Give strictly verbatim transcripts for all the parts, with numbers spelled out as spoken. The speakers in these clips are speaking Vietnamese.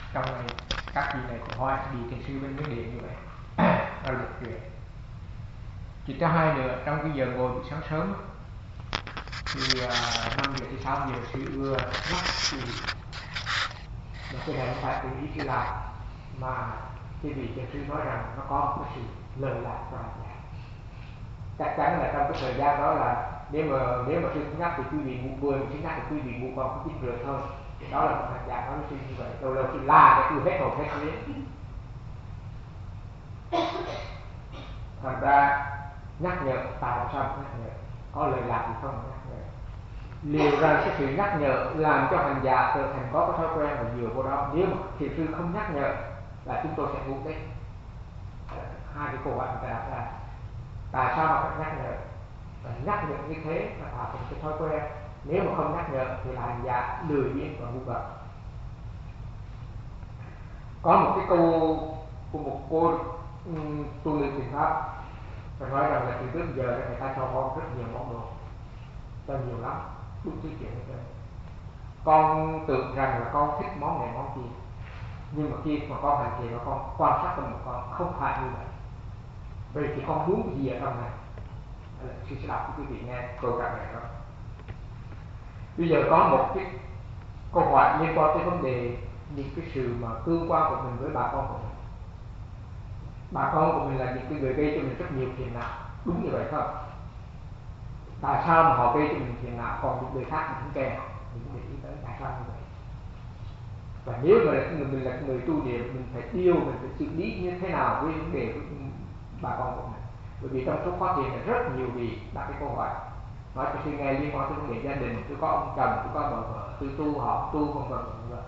trong này các vị này cũng hỏi đi thiền sư bên Miến Điện như vậy. Đó là một chuyện. Chỉ thứ hai nữa, trong cái giờ ngồi buổi sáng sớm thì uh, năm giờ tới sáu giờ sư ưa nhắc thì mà cái này không phải tự ý sư làm, mà cái vị thiền sư nói rằng nó có một cái sự lời lạc và dạ. Chắc chắn là trong cái thời gian đó là nếu mà nếu mà sư nhắc thì quý vị ngủ mười, sư nhắc thì quý vị ngủ còn có chín rưỡi thôi. Đó là một hành giả nói với sư như vậy. Đầu lâu sư la để sư hết hồn hết vía. Thành ra nhắc nhở, tại sao nhắc nhở? Có lời lạc thì không nhắc nhở. Liệu rằng cái sự nhắc nhở làm cho hành giả trở thành có cái thói quen và dựa vào đó. Nếu mà thiền sư không nhắc nhở là chúng tôi sẽ ngủ đấy. Hai cái câu hỏi người ta đặt ra. Tại sao mà phải nhắc nhở? Và nhắc nhở như thế là tạo thành cái thói quen. Nếu mà không nhắc nhở thì là hành giả lười biếng và ngu gật. Có một cái câu của một cô um, tu nữ thiền pháp, phải nói rằng là từ trước giờ người ta cho con rất nhiều món đồ, cho nhiều lắm, đúng thứ chuyện như thế. Con tưởng rằng là con thích món này món kia, nhưng mà khi mà con hành thiền và con quan sát tâm của con không phải như vậy. Vậy thì con muốn cái gì ở trong này? Sư sẽ đọc cho quý vị nghe câu trả lời đó. Bây giờ có một cái câu hỏi liên quan tới vấn đề những cái sự mà tương quan của mình với bà con của mình. Bà con của mình là những cái người gây cho mình rất nhiều phiền não, đúng như vậy không? Tại sao mà họ gây cho mình phiền não, còn những người khác mình không kèm, mình cũng để ý tới tại sao như vậy. Và nếu mà là người, mình là người tu niệm, mình phải điều, mình phải xử lý như thế nào với vấn đề của bà con của mình. Bởi vì trong số khóa thiền là rất nhiều vị đặt cái câu hỏi nói cho sư nghe liên quan tới vấn đề gia đình, tôi có ông chồng, tôi có bà vợ, tôi tu họ tu vân vân vân.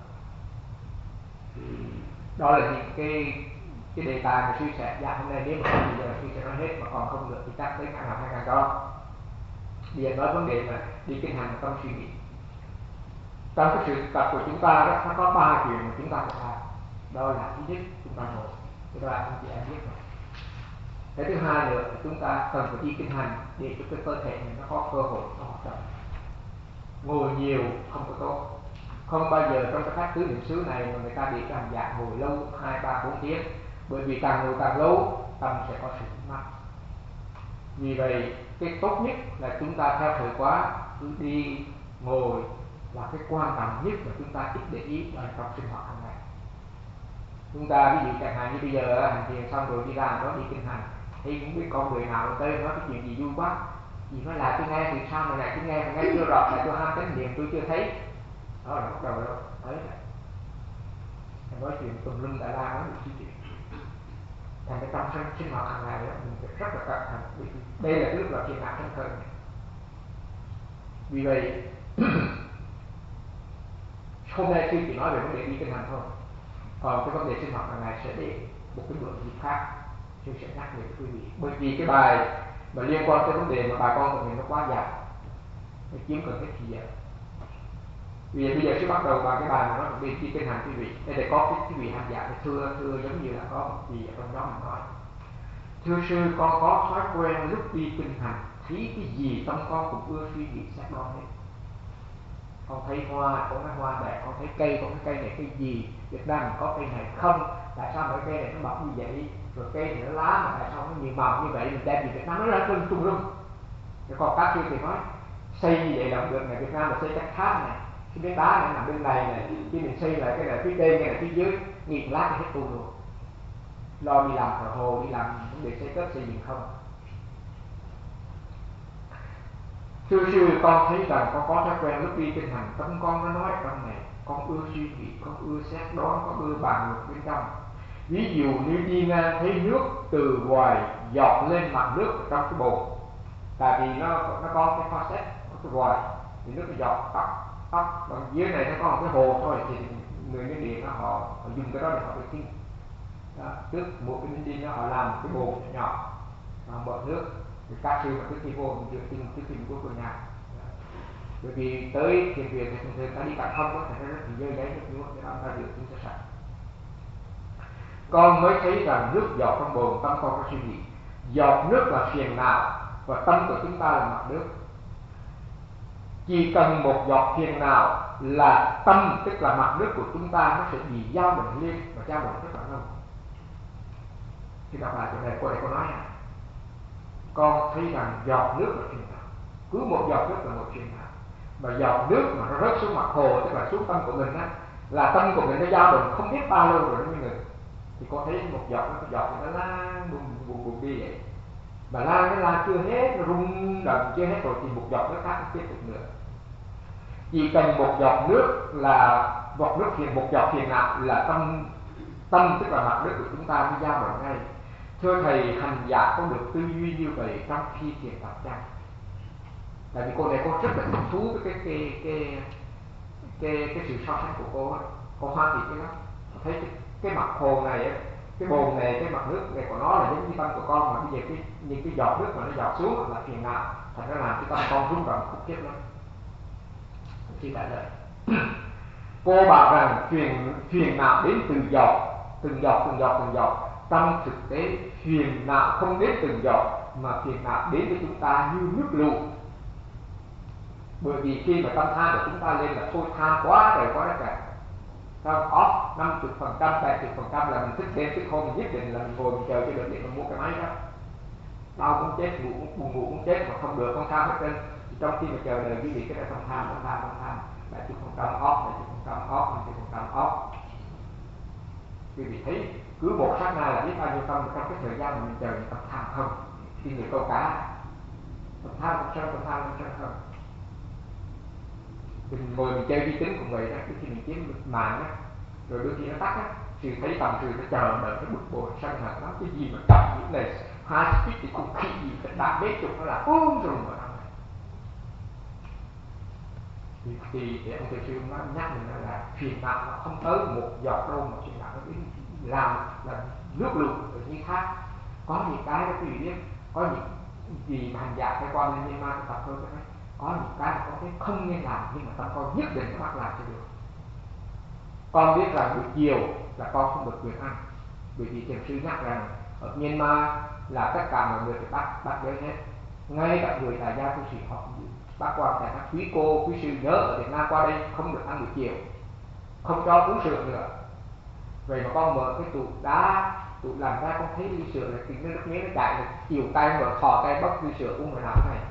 Đó là những cái cái đề tài mà sư sẽ dạy hôm nay. Nếu mà không bây giờ sư sẽ nói hết, mà còn không được thì chắc tới ngày nào hai ngày đó. Bây giờ nói vấn đề là đi kinh hành trong suy nghĩ. Trong cái sự tập của chúng ta đó, nó có ba chuyện mà chúng ta phải làm. Đó là thứ nhất, chúng ta ngồi, cái đó là anh chị em biết rồi. Cái thứ hai nữa là chúng ta cần phải đi kinh hành để cho cái cơ thể mình nó có cơ hội nó hoạt động. Ngồi nhiều không có tốt. Không bao giờ trong cái pháp tứ niệm xứ này mà người ta để cho hành giả ngồi lâu hai ba bốn tiếng, bởi vì càng ngồi càng lâu tâm sẽ có sự mắc. Vì vậy cái tốt nhất là chúng ta theo thời quá cứ đi ngồi, là cái quan trọng nhất mà chúng ta ít để ý ở trong sinh hoạt hàng ngày. Chúng ta ví dụ chẳng hạn như bây giờ hành thiền xong rồi đi ra đó đi kinh hành, thì những cái con người nào tới nói cái chuyện gì vui quá, gì nói lại tôi nghe thì sao mà này tôi nghe mà nghe chưa rõ, lại tôi ham chánh niệm tôi chưa thấy. Đó là bắt đầu rồi thấy này nói chuyện tùm lum đại la nói được chi chuyện. Thành cái trong sinh, sinh hoạt hàng ngày đó, mình phải rất là cẩn thận. Đây là lúc là phiền não sân khởi. Vì vậy hôm nay sư chỉ nói về vấn đề đi kinh hành thôi, còn cái vấn đề sinh hoạt hàng ngày sẽ để một cái bữa dịp khác sư sẽ nhắc về quý vị. Bởi vì cái bài mà liên quan tới vấn đề mà bà con của mình nó quá dài, nó chiếm cần hết thời gian. Vì bây giờ sư bắt đầu bằng cái bài mà nó đi đi kinh hành quý vị. Đây là có cái quý vị hành giả thưa thưa giống như là có một gì ở trong đó mình nói: thưa sư, con có thói quen lúc đi kinh hành thấy cái gì tâm con cũng ưa suy nghĩ xét đoán hết. Con thấy hoa, con thấy hoa đẹp, con thấy cây, con thấy cây này cây gì, Việt Nam có cây này không, tại sao mấy cây này nó mọc như vậy, rồi cây này nó lá mà tại sao nó nhiều màu như vậy, mình đem gì Việt Nam nó ra lung tung lung. Còn các sư thì nói xây như vậy là không được, này Việt Nam là xây cách tháp này, cái cái đá này nằm bên này này, khi mình xây lại cái này phía trên, cái này phía dưới, nghìn lát thì hết tu luôn. Lo đi làm thờ hồ, đi làm vấn đề xây cất xây dựng không. Thưa sư, con thấy rằng con có thói quen lúc đi kinh hành, tâm con nó nói trong này, con ưa suy nghĩ, con ưa xét đoán, con ưa bàn luận bên trong. Ví dụ như đi ngang thấy nước từ ngoài giọt lên mặt nước trong cái bồn, tại vì nó nó có cái faucet, có cái vòi, thì nước nó giọt tóc tóc bằng dưới này nó có một cái hồ thôi, thì người Miến Điện họ, họ dùng cái đó để họ vệ sinh. Trước một cái Miến Điện họ làm một cái bồn nhỏ, họ mở nước. Thì các sư mà trước khi vô mình dựa tin trước khi mình vô cửa nhà, bởi vì tới thiền viện thì thường thường ta đi cạnh không có thể rất là dơ giấy nước nhuộm, cho nên ta dựa tin cho sạch. Con mới thấy rằng nước giọt trong bồn, tâm con có suy nghĩ. Giọt nước là phiền não và tâm của chúng ta là mặt nước. Chỉ cần một giọt phiền não là tâm, tức là mặt nước của chúng ta nó sẽ bị dao động lên và dao động rất là lâu. Khi đọc lại chỗ này, cô này cô nói à, con thấy rằng giọt nước là phiền não, cứ một giọt nước là một phiền não, và giọt nước mà nó rớt xuống mặt hồ, tức là xuống tâm của mình á, là tâm của mình nó dao động không biết bao lâu rồi nó mới ngừng. Thì có thấy một giọt nó giọt thì nó lan buồn buồn buồn đi vậy, mà lan cái lan chưa hết, nó rung động chưa hết rồi thì một giọt nước khác nó tiếp tục nữa. Chỉ cần một giọt nước là một nước phiền, một giọt phiền não là tâm tâm tức là mặt nước của chúng ta mới dao động ngay. Thưa thầy, hành giả có được tư duy như vậy trong khi thiền tập chăng? Tại vì cô này cô rất là thích thú với cái cái cái cái cái sự so sánh của cô ấy. Cô hoa thì cái lắm, thấy cái, cái mặt hồ này ấy, cái bồn này, cái mặt nước này của nó là giống như tâm của con, mà bây giờ cái những cái giọt nước mà nó giọt xuống là phiền não, thành ra làm cái tâm con rung động khủng khiếp lắm. Khi trả lời cô bảo rằng phiền phiền não đến từ giọt, từng giọt từng giọt từng giọt. Trong thực tế phiền não không đến từng giọt, mà phiền não đến với chúng ta như nước lũ. Bởi vì khi mà tâm tham của chúng ta lên là thôi tham quá rồi quá đất cả. Trong off năm mươi phần trăm, bảy mươi phần trăm là mình thức đêm thức hôm, mình nhất định là mình ngồi mình chờ cho được để mình mua cái máy đó. Đau cũng chết, ngủ cũng buồn ngủ cũng chết, mà không được không sao hết trơn. Trong khi mà chờ đợi quý vị cái đó không tham, không tham, không tham, bảy mươi phần trăm off, bảy mươi phần trăm off, năm mươi phần trăm off. Quý vị thấy cứ một sát na là biết bao nhiêu tâm trong cái thời gian mà mình chờ mình tập tham không. Khi người câu cá tập tham không sân, tập tham không sân không. Mình ngồi mình chơi vi tính cũng vậy đó, khi mình kiếm mạng á, rồi đôi khi nó tắt á, thì thấy tầm từ nó chờ đợi cái bực bội sân hận lắm, cái gì mà cầm những này hai speed thì cũng khi gì phải đạp mấy chục nó là ôm rùng vào trong này. Thì, thì để ông thầy sư nó nhắc mình là phiền não nó không tới một giọt đâu, mà phiền não nó đến làm là nước lụt ở như thác. Có những cái đó quý vị biết, có những gì mà hành giả phải qua bên Myanmar tập thôi cái đấy. Có những cái mà có cái không nên làm, nhưng mà tâm con nhất định các bạn làm cho được. Con biết rằng buổi chiều là con không được quyền ăn, bởi vì thiền sư nhắc rằng ở Myanmar là tất cả mọi người phải bắt bắt giới hết, ngay cả người tại gia tu sĩ họ bác quan tại các quý cô quý sư nhớ ở Việt Nam qua đây không được ăn buổi chiều, không cho uống sữa nữa. Vậy mà con mở cái tủ đá, tủ làm ra con thấy ly sữa là kính nó nước miếng nó chạy, chiều tay mở thò tay bóc ly sữa uống rồi nào thế này.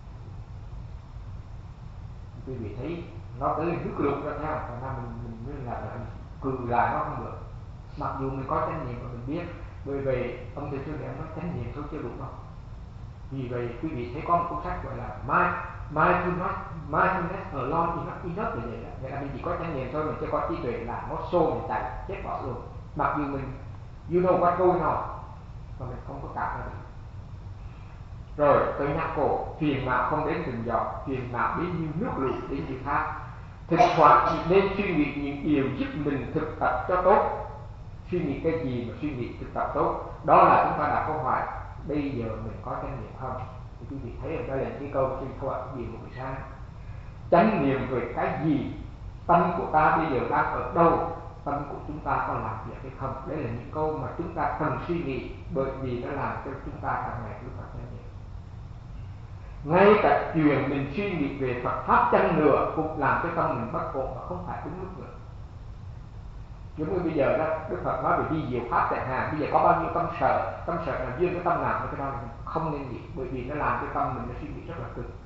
Quý vị thấy nó tới nước lụt ra theo, thành ra mình mình mới là mình cừ lại nó không được. Mặc dù mình có chánh niệm và mình biết, bởi vì ông thầy sư này nói chánh niệm thôi chưa đủ đâu. Vì vậy quý vị thấy có một cuốn sách gọi là Mindfulness, Mindfulness alone is not enough, để vậy đó. Nghĩa là mình chỉ có chánh niệm thôi, mình chưa có trí tuệ là nó xô mình chạy chết bỏ luôn. Mặc dù mình you know what going on, mà mình không có cảm nhận được. Rồi tới nhắc cổ, phiền não không đến từng giọt, phiền não đến như nước lụt đến như thác. Thực thoảng chỉ nên suy nghĩ những điều giúp mình thực tập cho tốt. Suy nghĩ cái gì mà suy nghĩ thực tập tốt, đó là chúng ta đặt câu hỏi bây giờ mình có chánh niệm không? Thì quý vị thấy ở đây là cái câu suy thoại gì một buổi sáng. Chánh niệm về cái gì? Tâm của ta bây giờ đang ở đâu? Tâm của chúng ta có làm việc hay không? Đấy là những câu mà chúng ta cần suy nghĩ, bởi vì nó làm cho chúng ta càng ngày cứ phải chánh niệm. Ngay cả chuyện mình suy nghĩ về Phật Pháp chăng nữa cũng làm cho tâm mình bất ổn và không phải đúng lúc nữa. Giống như bây giờ đó, Đức Phật nói về đi diệu Pháp chẳng hạn, bây giờ có bao nhiêu tâm sợ, tâm sợ là duyên cái tâm nào, cái đó mình không nên nghĩ, bởi vì nó làm cho tâm mình nó suy nghĩ rất là cực.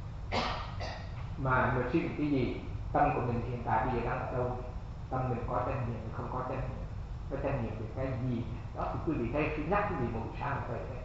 Mà mình suy nghĩ cái gì, tâm của mình hiện tại bây giờ đang ở đâu, tâm mình có chánh niệm, không có chánh niệm, có chánh niệm về cái gì, đó thì quý vị thấy cứ nhắc quý vị một buổi sáng vậy đấy.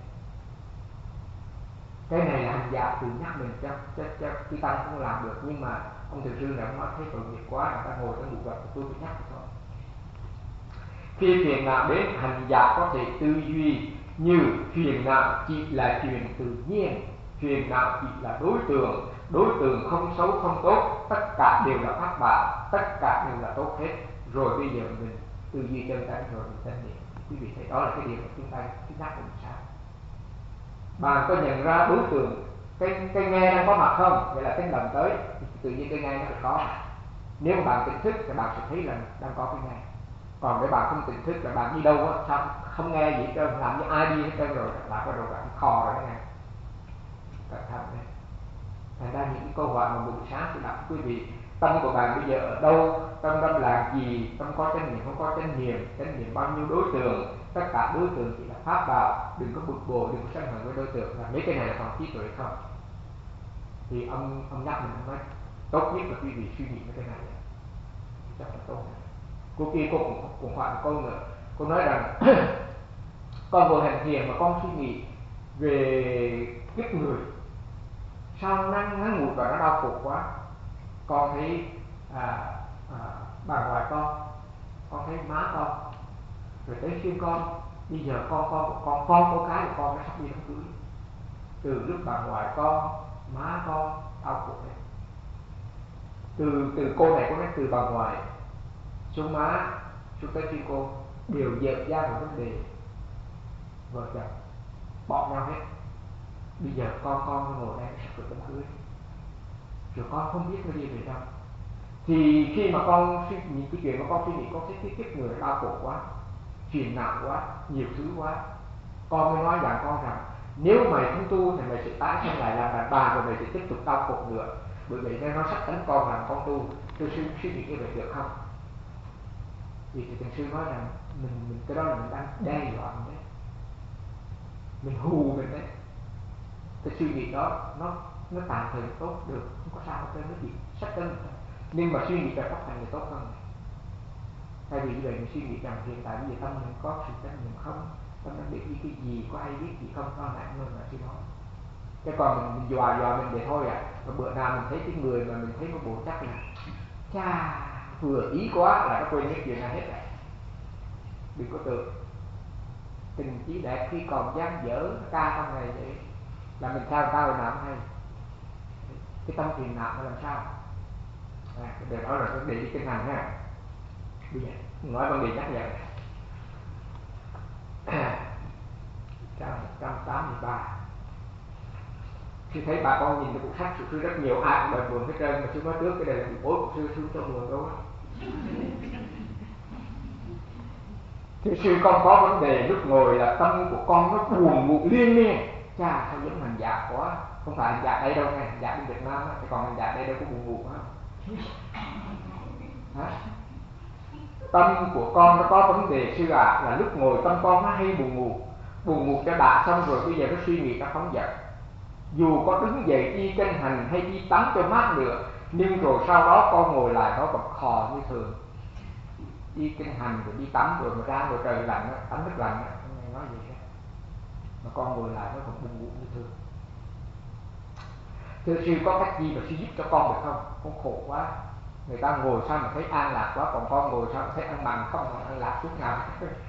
Cái này là hành giả tự nhắc mình cho cho cho cái tâm không làm được, nhưng mà ông thầy sư này ông nói thấy tội nghiệp quá, người ta ngồi trong bụi vật tôi phải nhắc thôi. Khi phiền não đến, hành giả có thể tư duy như phiền não chỉ là chuyện tự nhiên, phiền não chỉ là đối tượng, đối tượng không xấu không tốt, tất cả đều là pháp bảo, tất cả đều là tốt hết. Rồi bây giờ mình tư duy chân chánh rồi mình chánh niệm. Quý vị thấy đó là cái điều mà chúng ta nhắc của mình sao? Bạn có nhận ra đối tượng cái cái nghe đang có mặt không? Vậy là cái lần tới tự nhiên cái nghe nó phải có. Nếu mà bạn tỉnh thức thì bạn sẽ thấy là đang có cái nghe. Còn nếu bạn không tỉnh thức là bạn đi đâu á, sao không nghe gì hết trơn, làm như ai đi hết trơn rồi, bạn bắt đầu bạn khò rồi nghe. Cẩn thận đấy. Thành ra những cái câu hỏi mà buổi sáng tôi đọc quý vị tâm của bạn bây giờ ở đâu, tâm đang làm gì, tâm có chánh niệm không có chánh niệm, chánh niệm bao nhiêu đối tượng, tất cả đối tượng chỉ là pháp bảo, đừng có bực bội, đừng có sân hận với đối tượng, là mấy cái này là còn trí tuệ không? Thì ông ông nhắc mình nói tốt nhất là quý vị suy nghĩ mấy cái này chắc là tốt. Cô kia cô cũng cũng hỏi một câu nữa, cô nói rằng con vừa hành thiền mà con suy nghĩ về kiếp người, sao nó ngắn ngủi và nó đau khổ quá, con thấy à, à, bà ngoại con, con thấy má con, rồi tới xuyên con, bây giờ con con của con, con cô cái của con nó sắp đi đám cưới, từ lúc bà ngoại con, má con đau khổ đấy, từ từ cô này cô nói từ bà ngoại xuống má xuống tới xuyên cô đều dợt ra một vấn đề vợ chồng bỏ nhau hết, bây giờ con con nó ngồi đây sắp được đám cưới, rồi con không biết nó đi về đâu. Thì khi mà con suy những cái chuyện mà con suy nghĩ, con thấy cái kiếp người đau khổ quá, phiền não quá, nhiều thứ quá, con mới nói rằng con rằng nếu mày không tu thì mày sẽ tái sinh lại làm đàn bà, rồi mày sẽ tiếp tục đau khổ nữa, bởi vậy nên nó sắp đánh con rằng con tu. Tôi suy, suy nghĩ như vậy được không? Vì thì thiền sư nói rằng mình, mình cái đó là mình đang đe dọa mình đấy, mình hù mình đấy. Cái suy nghĩ đó nó nó tạm thời tốt được, không có sao hết trơn, nó chỉ sách tới mình thôi. Nhưng mà suy nghĩ về pháp hành thì tốt hơn. Thay vì vậy mình suy nghĩ rằng hiện tại bây giờ tâm mình có sự trách nhiệm không, tâm đang bị cái gì, có hay biết gì không, nó nặng hơn là suy nói. Cái còn mình, mình dọa dọa mình vậy thôi à. Và bữa nào mình thấy cái người mà mình thấy nó bộ chắc là cha vừa ý quá là nó quên cái chuyện này hết rồi. Đừng có tưởng tình chỉ đẹp khi còn dám dở ca trong này vậy là mình theo cao rồi nào cũng hay. Cái tâm phiền não nó làm sao? À, để đó là vấn đề đi kinh hành ha. Bây giờ nói vấn đề nhắc nhở trang một trăm tám mươi ba. Khi thấy bà con nhìn cái bộ sách của sư rất nhiều, ai cũng đòi buồn hết trơn, mà sư nói trước cái này là bị bối của sư, sư cho buồn đâu. Thưa sư, con có vấn đề lúc ngồi là tâm của con nó buồn ngủ liên miên. Chà, sao giống hành giả quá. Không phải hành giả đây đâu nghe, hành giả bên Việt Nam á, còn hành giả đây đâu có buồn ngủ không? Hả? Tâm của con nó có vấn đề sư ạ, à, là lúc ngồi tâm con nó hay buồn ngủ. Buồn ngủ cho đã xong rồi bây giờ nó suy nghĩ, nó phóng dật. Dù có đứng dậy đi kinh hành hay đi tắm cho mát nữa, nhưng rồi sau đó con ngồi lại nó vẫn khò như thường. Đi kinh hành rồi đi tắm rồi mà ra ngoài trời lạnh, tắm nước lạnh, không nghe nói gì hết. Mà con ngồi lại nó vẫn buồn ngủ như thường. Thưa sư, có cách gì mà sư giúp cho con được không? Con khổ quá. Người ta ngồi sao mà thấy an lạc quá, còn con ngồi sao mà thấy ăn mặn không mà an lạc chút nào.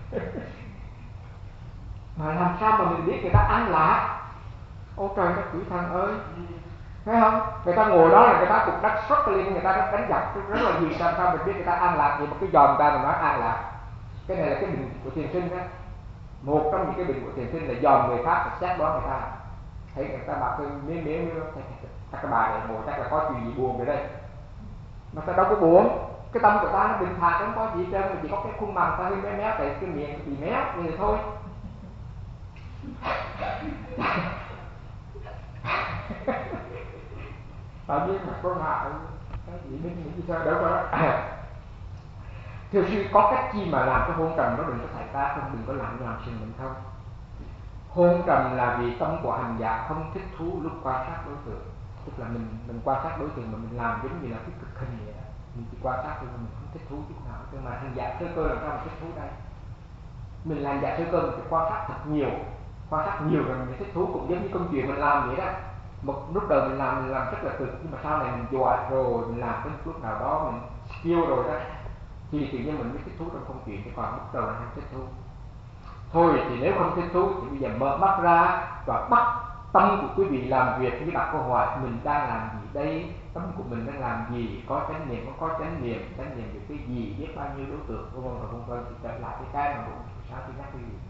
Mà làm sao mà mình biết người ta an lạc? Ôi trời các quỷ thần ơi, thấy không? Người ta ngồi đó là người ta cục đất xuất lên, người ta rất đánh giặc rất là gì, sao sao mình biết người ta an lạc gì mà cứ dòm ta mà nói an lạc. Cái này là cái bệnh của thiền sinh đó. Một trong những cái bệnh của thiền sinh là dòm người khác và xét đoán người ta. Thấy người ta bảo cái miếng miếng miếng chắc cái bà này ngồi chắc là có chuyện gì buồn vậy đây. Mà ta đâu có buồn, cái tâm của ta nó bình thản, không có gì hết trơn, mà chỉ có cái khuôn mặt ta hơi méo méo, tại cái miệng bị méo như thôi. Ta biết mặt có ngại, cái gì biết những sao đâu có đó. Thưa sư, có cách chi mà làm cái hôn trầm nó đừng có xảy ra không, đừng có làm nhầm sự mình không? Hôn trầm là vì tâm của hành giả không thích thú lúc quan sát đối tượng. Tức là mình mình quan sát đối tượng mà mình làm giống như là cái cực hình vậy đó. Mình chỉ quan sát thôi mà mình không thích thú chút nào. Nhưng mà hành giả sơ cơ làm sao mà thích thú đây? Mình làm giả sơ cơ mình phải quan sát thật nhiều, quan sát nhiều rồi mình thích thú, cũng giống như công chuyện mình làm vậy đó. Một lúc đầu mình làm mình làm rất là cực, nhưng mà sau này mình giỏi rồi, mình làm đến lúc nào đó mình skill rồi đó, thì tự nhiên mình mới thích thú trong công chuyện, chứ còn lúc đầu là không thích thú. Thôi thì nếu không thích thú thì bây giờ mở mắt ra và bắt tâm của quý vị làm việc, như đặt câu hỏi mình đang làm gì đây, tâm của mình đang làm gì, có chánh niệm, có có chánh niệm, chánh niệm về cái gì, biết bao nhiêu đối tượng, vân vân và vân vân. Thì trở lại cái cái mà buổi sáng tôi nhắc quý vị.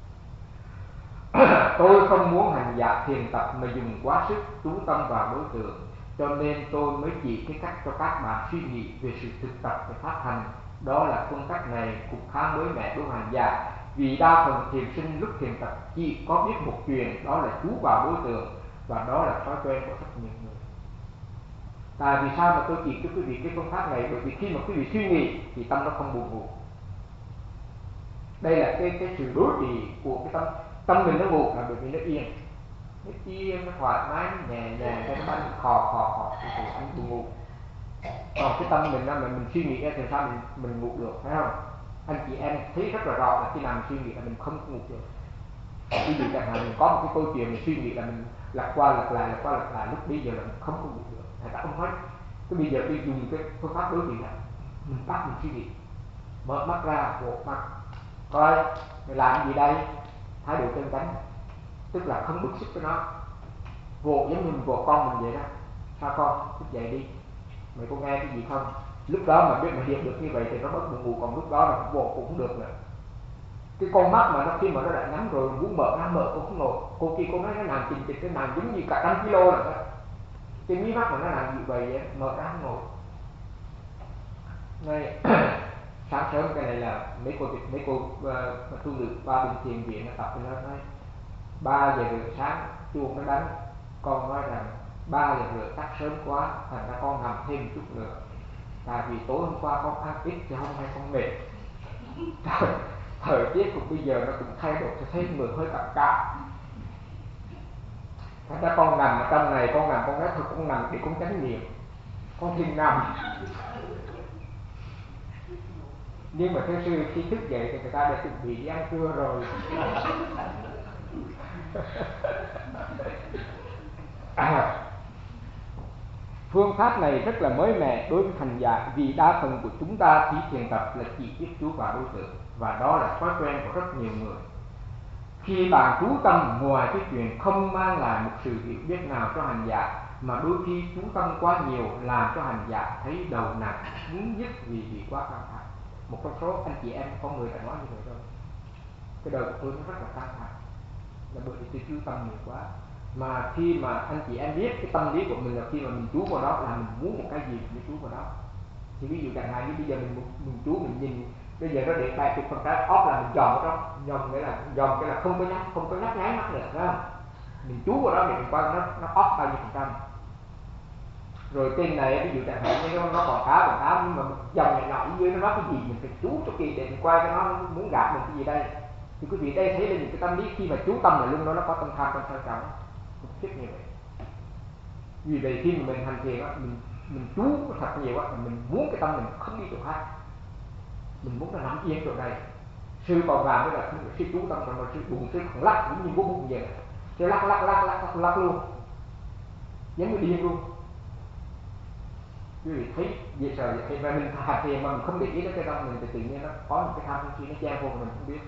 Tôi không muốn hành giả thiền tập mà dùng quá sức chú tâm vào đối tượng, cho nên tôi mới chỉ cái cách cho các bạn suy nghĩ về sự thực tập về pháp hành. Đó là phương cách này cũng khá mới mẻ đối hành giả, vì đa phần thiền sinh lúc thiền tập chỉ có biết một chuyện, đó là chú vào đối tượng, và đó là thói quen của rất nhiều người. Tại vì sao mà tôi chỉ cho quý vị cái phương pháp này? Bởi vì khi mà quý vị suy nghĩ thì tâm nó không buồn ngủ. Đây là cái cái sự đối trị của cái tâm. Tâm mình nó ngủ là bởi vì nó yên, nó yên, nó thoải mái, nó nhẹ nhàng, cái nó bắn khò khò khò thì anh buồn ngủ. Còn cái tâm mình đó, mình, mình suy nghĩ thì sao mình mình ngủ được, phải không? Anh chị em thấy rất là rõ là khi nào mình suy nghĩ là mình không ngủ được. Ví dụ chẳng hạn mình có một cái câu chuyện mình suy nghĩ là mình lật qua lật lại lật qua lật lại, lúc bây giờ là mình không có ngủ được. Thầy ta không nói. Cái bây giờ đi dùng cái phương pháp đối trị là mình bắt mình suy nghĩ, mở mắt ra, bộ mắt, coi mày làm gì đây, thái độ chân chánh, tức là không bức xúc với nó, vỗ giống như mình vỗ con mình vậy đó. Sao con, thức dậy đi, mày có nghe cái gì không? Lúc đó mà biết mà hiểu được như vậy thì nó bớt buồn ngủ, còn lúc đó là vỗ cũng không được nữa. Cái con mắt mà nó khi mà nó đã nhắm rồi muốn mở ra mở cũng không nổi. Cô kia cô nói nó nằm chình chịch, cái nằm giống như cả trăm kilo rồi đó. Cái mí mắt mà nó nằm như vậy, vậy mở ra không nổi. Này sáng sớm cái này là mấy cô mấy cô uh, tu nữ ba bên thiền viện nó tập cho nó nói ba giờ rưỡi sáng chuông nó đánh, con nói rằng ba giờ rưỡi chắc sớm quá, thành ra con nằm thêm một chút nữa. Tại vì tối hôm qua con ăn ít chứ hôm nay con mệt. Trời, thời tiết của bây giờ nó cũng thay đổi, cho thấy người hơi cạn cạn. Thành ra con nằm ở trong này, con nằm con nói thôi con nằm để con tránh niệm, con thêm nằm. Nhưng mà theo sư khi thức dậy thì người ta đã chuẩn bị đi ăn trưa rồi. À, phương pháp này rất là mới mẻ đối với hành giả, vì đa phần của chúng ta khi thiền tập là chỉ biết chú vào đối tượng, và đó là thói quen của rất nhiều người. Khi bạn chú tâm ngoài cái chuyện không mang lại một sự hiểu biết nào cho hành giả, mà đôi khi chú tâm quá nhiều làm cho hành giả thấy đầu nặng, muốn dứt vì bị quá căng thẳng. Một trong số anh chị em có người đã nói như vậy rồi. Cái đầu của tôi nó rất là căng thẳng, là bởi vì tôi chú tâm nhiều quá. Mà khi mà anh chị em biết cái tâm lý của mình là khi mà mình chú vào đó là mình muốn một cái gì mình chú vào đó. Thì ví dụ chẳng hạn như bây giờ mình mình chú mình nhìn bây giờ nó để bảy mươi phần trăm off là mình dòm vào đó, dòm cái là dòm cái là không có nhắc không có nhắc nháy mắt nữa, phải không? Mình chú vào đó để mình coi nó nó off bao nhiêu phần trăm. Rồi trên này ví dụ chẳng hạn như nó, nó còn khá còn khá, nhưng mà dòng này nọ dưới nó nói cái gì mình phải chú cho kỳ để mình quay cho nó muốn gạt mình cái gì đây. Thì quý vị đây thấy là những cái tâm lý khi mà chú tâm là luôn đó nó có tâm tham tâm sân trọng, thích như vậy. Vì vậy khi mà mình hành thiền á, mình mình chú thật nhiều á, mình muốn cái tâm mình không đi chỗ khác, mình muốn nó nằm yên chỗ này. Sư còn vào mới là sư chú tâm rồi mà sư bụng sư còn lắc cũng như bút bụng vậy, sư lắc lắc lắc lắc lắc, lắc luôn, giống như điên luôn. Quý vị thấy dễ sợ vậy, và mình hành thiền mà mình không để ý đến cái tâm mình thì tự nhiên nó có những cái tham sân si nó che vô mà mình không biết.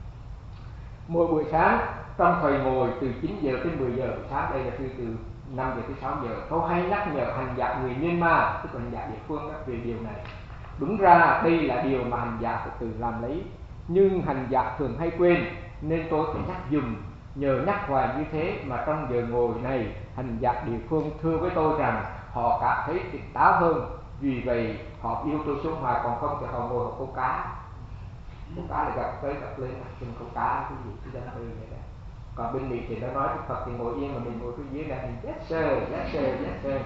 Mỗi buổi sáng trong thời ngồi từ chín giờ tới mười giờ buổi sáng, đây là sư từ năm giờ tới sáu giờ, tôi hay nhắc nhở hành giả người Myanmar, tức là hành giả địa phương đó, về điều này. Đúng ra đây là điều mà hành giả phải tự làm lấy, nhưng hành giả thường hay quên, nên tôi phải nhắc dùm. Nhờ nhắc hoài như thế mà trong giờ ngồi này, hành giả địa phương thưa với tôi rằng họ cảm thấy tỉnh táo hơn, vì vậy họ yêu tôi xuống hoài, còn không thì họ ngồi họ câu cá. Câu cá là gặp tới gặp lên, mình câu cá cái gì cái dân tư vậy đó. Còn bên Mỹ thì nó nói cái Phật thì ngồi yên mà mình ngồi phía dưới này, mình yes sir, yes sir, yes sir.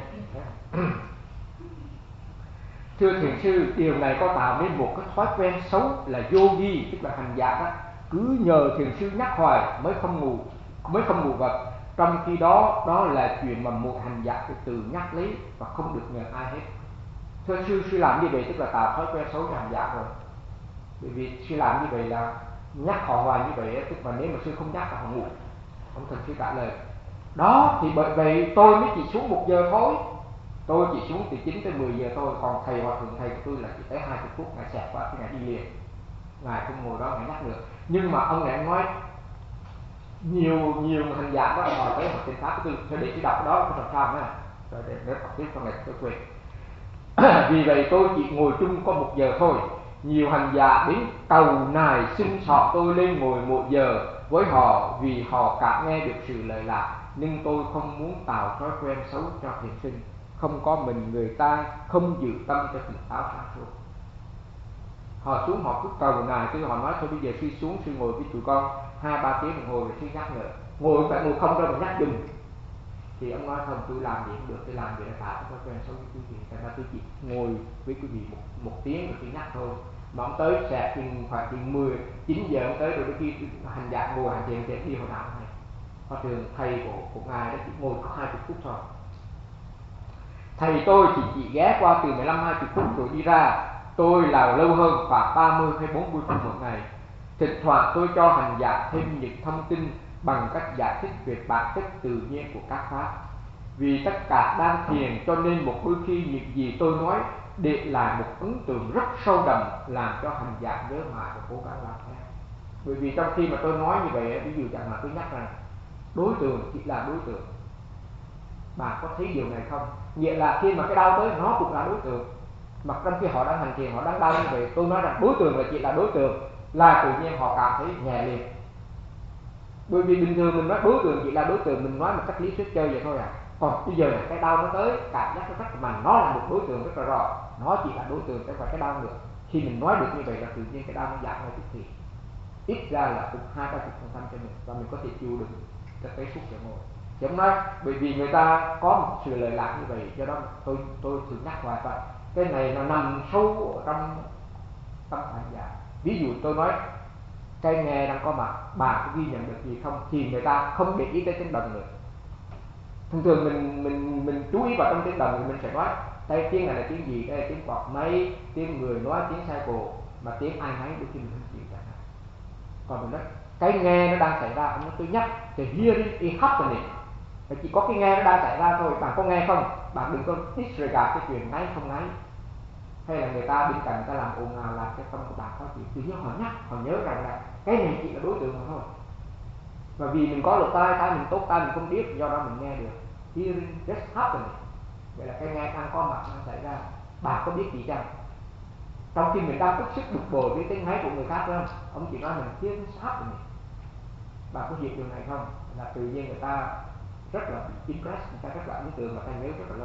Thưa thiền sư, điều này có tạo nên một cái thói quen xấu là yogi, tức là hành giả đó, cứ nhờ thiền sư nhắc hoài mới không ngủ, mới không ngủ gật. Trong khi đó, đó là chuyện mà một hành giả phải tự nhắc lấy và không được nhờ ai hết. Thưa sư, sư làm như vậy tức là tạo thói quen xấu cho hành giả rồi. Bởi vì sư làm như vậy là nhắc họ hoài như vậy, tức là nếu mà sư không nhắc là họ ngủ. Ông thần sư trả lời đó, thì bởi vậy tôi mới chỉ xuống một giờ thôi, tôi chỉ xuống từ chín tới mười giờ thôi, còn thầy hòa thượng thầy của tôi là chỉ tới hai mươi phút, ngài xẹt qua cái ngài đi liền, ngài không ngồi đó ngài nhắc nữa. Nhưng mà ông này nói nhiều nhiều hành giả đó hỏi tới một tên pháp của tôi, tôi để tôi đọc đó tôi làm sao nữa, rồi để nó đọc tiếp trong này tôi quên. Vì vậy tôi chỉ ngồi chung có một giờ thôi. Nhiều hành giả đến cầu nài xin sọ tôi lên ngồi một giờ với họ, vì họ cảm nghe được sự lợi lạc, nhưng tôi không muốn tạo thói quen xấu cho thiền sinh. Không có mình người ta không giữ tâm cho tỉnh táo sáng suốt. Họ xuống họ cứ cầu nài, chứ họ nói thôi bây giờ sư xuống sư ngồi với tụi con hai ba tiếng đồng hồ rồi sư nhắc nữa. Ngồi phải ngồi không đâu mà nhắc dùm. Thì ông nói không, tôi làm gì cũng được, tôi làm gì là tạo thói quen xấu với quý vị. Thành ra tôi chỉ ngồi với quý vị một, một tiếng rồi tôi nhắc thôi. Mà ông tới sẽ chừng khoảng chừng mười, chín giờ ông tới rồi đôi khi hành giả ngồi hành thiền thì đi hồi nào này. Hòa thượng thầy của, của ngài đó chỉ ngồi có hai mươi phút thôi. Thầy tôi chỉ chỉ ghé qua từ mười lăm hai mươi phút rồi đi ra. Tôi là lâu hơn khoảng ba mươi hay bốn mươi phút một ngày. Thỉnh thoảng tôi cho hành giả thêm những thông tin bằng cách giải thích về bản chất tự nhiên của các pháp. Vì tất cả đang thiền cho nên một đôi khi những gì tôi nói để lại một ấn tượng rất sâu đậm, làm cho hành giả nhớ mãi và cố gắng làm theo. Bởi vì trong khi mà tôi nói như vậy, ví dụ chẳng hạn tôi nhắc rằng đối tượng chỉ là đối tượng. Bạn có thấy điều này không? Nghĩa là khi mà cái đau tới nó cũng là đối tượng. Mà trong khi họ đang hành thiền, họ đang đau như vậy, tôi nói rằng đối tượng là chỉ là đối tượng, là tự nhiên họ cảm thấy nhẹ liền. Bởi vì bình thường mình nói đối tượng chỉ là đối tượng, mình nói một cách lý thuyết chơi vậy thôi à. Còn bây giờ là cái đau nó tới, cảm giác nó rất mạnh, nó là một đối tượng rất là rõ. Nó chỉ là đối tượng, chứ không phải cái đau nữa. Khi mình nói được như vậy là tự nhiên cái đau nó giảm ngay tức thì. Ít ra là cũng hai ba chục phần trăm cho mình, và mình có thể chịu được cái phút để ngồi. Chứ không nói, bởi vì người ta có một sự lợi lạc như vậy, do đó tôi tôi thường nhắc hoài vậy. Cái này nó nằm sâu ở trong tâm hành giả. Ví dụ tôi nói cây nghe đang có mặt, bạn có ghi nhận được gì không? Thì người ta không để ý tới tiếng đồng nữa. Thường thường mình mình mình chú ý vào trong tiếng đồng thì mình sẽ nói đây tiếng này là tiếng gì, đây là tiếng quạt máy, tiếng người nói, tiếng xe cộ, mà tiếng ai nấy đôi khi mình không chịu cả. Còn mình nói cái nghe nó đang xảy ra, ông nói tôi nhắc thì hearing is happening. Và chỉ có cái nghe nó đang xảy ra thôi, bạn có nghe không? Bạn đừng có disregard cái chuyện ngáy không ngáy. Hay là người ta bên cạnh người ta làm ồn ào làm cái tâm của bạn khó chịu, tự nhiên họ nhắc, họ nhớ rằng là cái này chỉ là đối tượng mà thôi. Và vì mình có lỗ tai, tai mình tốt tai mình không biết, do đó mình nghe được. Hearing just happening. Vậy là cái nghe đang có mặt đang xảy ra. Bạn có biết gì chăng? Trong khi mình đang bức xúc bực bội với tiếng ngáy của người khác không? Ông chỉ nói mình hearing just happening. Bạn có hiểu điều này không? Là tự nhiên người ta rất là impressed, người ta rất là ấn tượng và ta nhớ rất là lâu.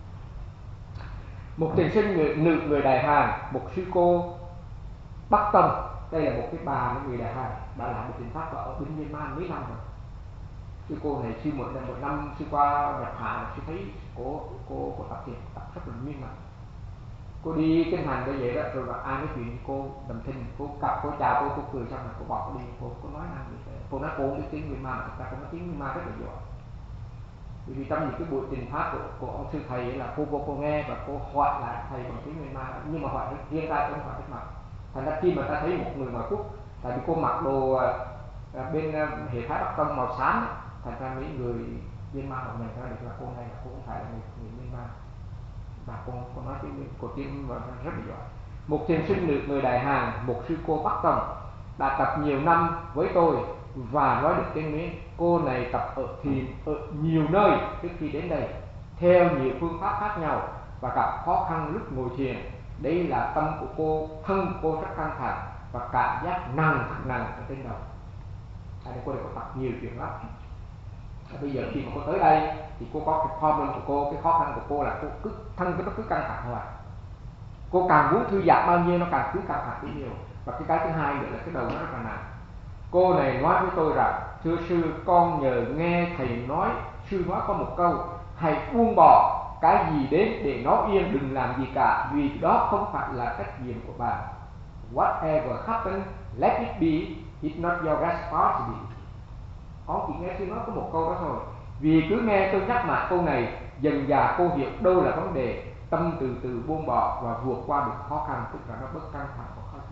Một thiền sinh người, nữ người Đại Hàn, một sư cô Bắc Tâm. Đây là một cái bà người Đại Hàn đã làm một thiền pháp ở bên Myanmar mấy năm rồi. Sư cô này sư một năm một năm sư qua Nhật Bản, sư thấy cô cô cô tập thiền tập rất là miên man. Cô đi kinh hành như vậy đó, rồi gặp ai nói chuyện với cô đầm thinh, cô cặp cô chào cô, cô cười xong rồi cô bỏ cô đi, cô cô nói năng gì vậy? Cô nói cô không biết tiếng Myanmar, mà thực ra cô nói tiếng Myanmar rất là giỏi. Bởi vì trong những cái buổi trình pháp của, của ông sư thầy là cô vô cô nghe và cô hỏi lại thầy bằng tiếng Myanmar, nhưng mà hỏi riêng ra không hỏi trước mặt. Thành ra khi mà ta thấy một người ngoại quốc, tại vì cô mặc đồ à, bên à, hệ phái Bắc Tông màu xám, thành ra mấy người Myanmar họ nhận ra được là cô này là cô không phải là người, người Myanmar, và cô, cô nói tiếng cô tiếng rất là giỏi. Một thiền sinh nữ người Đại Hàn, một sư cô Bắc Tông đã tập nhiều năm với tôi và nói được tiếng Miến. Cô này tập ở thiền ở nhiều nơi trước khi đến đây, theo nhiều phương pháp khác nhau và gặp khó khăn lúc ngồi thiền. Đây là tâm của cô, thân cô rất căng thẳng và cảm giác nặng thật nặng ở trên đầu. À, cô này có tập nhiều chuyện lắm. À, bây giờ khi mà cô tới đây thì cô có cái problem của cô, cái khó khăn của cô là cô cứ thân cái nó cứ căng thẳng hoài. Cô càng muốn thư giãn bao nhiêu nó càng cứ căng thẳng bấy nhiêu. Và cái cái thứ hai nữa là cái đầu nó rất là nặng. Cô này nói với tôi rằng thưa sư, con nhờ nghe thầy nói, sư nói có một câu hãy buông bỏ cái gì đến để nó yên, đừng làm gì cả, vì đó không phải là trách nhiệm của bà. Whatever happens, let it be, it's not your responsibility. Con chỉ nghe sư nói có một câu đó thôi. Vì cứ nghe tôi nhắc lại câu này, dần dà cô hiểu đâu là vấn đề, tâm từ từ buông bỏ và vượt qua được khó khăn, tức là nó bớt căng thẳng và khó chịu.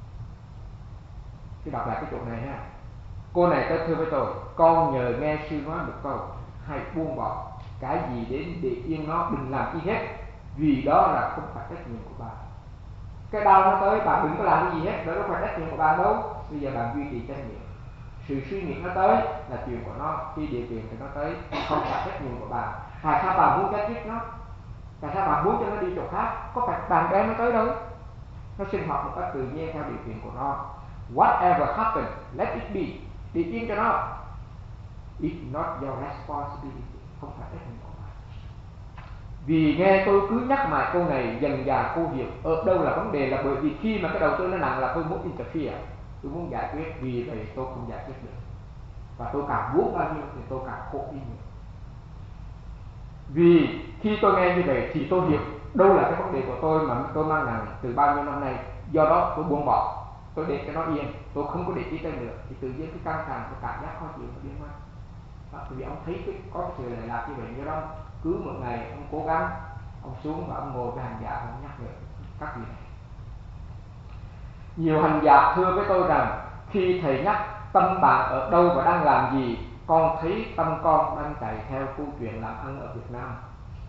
Tôi đọc lại cái chỗ này ha. Cô này tới thưa với tôi, con nhờ nghe sư nói một câu hãy buông bỏ cái gì đến để yên nó, đừng làm gì hết, vì đó là không phải trách nhiệm của bà. Cái đau nó tới, bà đừng có làm cái gì hết, đó không phải trách nhiệm của bà đâu. Bây giờ bà duy trì trách nhiệm. Sự suy nghĩ nó tới là chuyện của nó, khi điều kiện thì nó tới, không phải trách nhiệm của bà. Tại sao bà muốn cái giết nó? Tại sao bà muốn cho nó đi chỗ khác? Có phải bàn đem nó tới đâu? Nó sinh hoạt một cách tự nhiên theo điều kiện của nó. Whatever happens, let it be. Để yên cho nó. It's not your responsibility. Không phải trách nhiệm của bà. Vì nghe tôi cứ nhắc mãi câu này, dần dà cô hiểu ở đâu là vấn đề, là bởi vì khi mà cái đầu tôi nó nặng là tôi muốn interfere, tôi muốn giải quyết, vì vậy tôi không giải quyết được. Và tôi càng muốn bao nhiêu thì tôi càng khổ đi nhiều. Vì khi tôi nghe như vậy thì tôi hiểu đâu là cái vấn đề của tôi mà tôi mang nặng từ bao nhiêu năm nay. Do đó tôi buông bỏ, tôi để cái nó yên, tôi không có để ý tới nữa. Thì tự nhiên cái căng thẳng, cái cảm giác khó chịu nó biến mất. Đó, vì ông thấy cái có cái sự lệ lạc như vậy, như đó cứ một ngày ông cố gắng, ông xuống và ông ngồi với hành giả, ông nhắc nhở các vị này. Nhiều hành giả thưa với tôi rằng khi thầy nhắc tâm bạn ở đâu và đang làm gì, con thấy tâm con đang chạy theo câu chuyện làm ăn ở Việt Nam.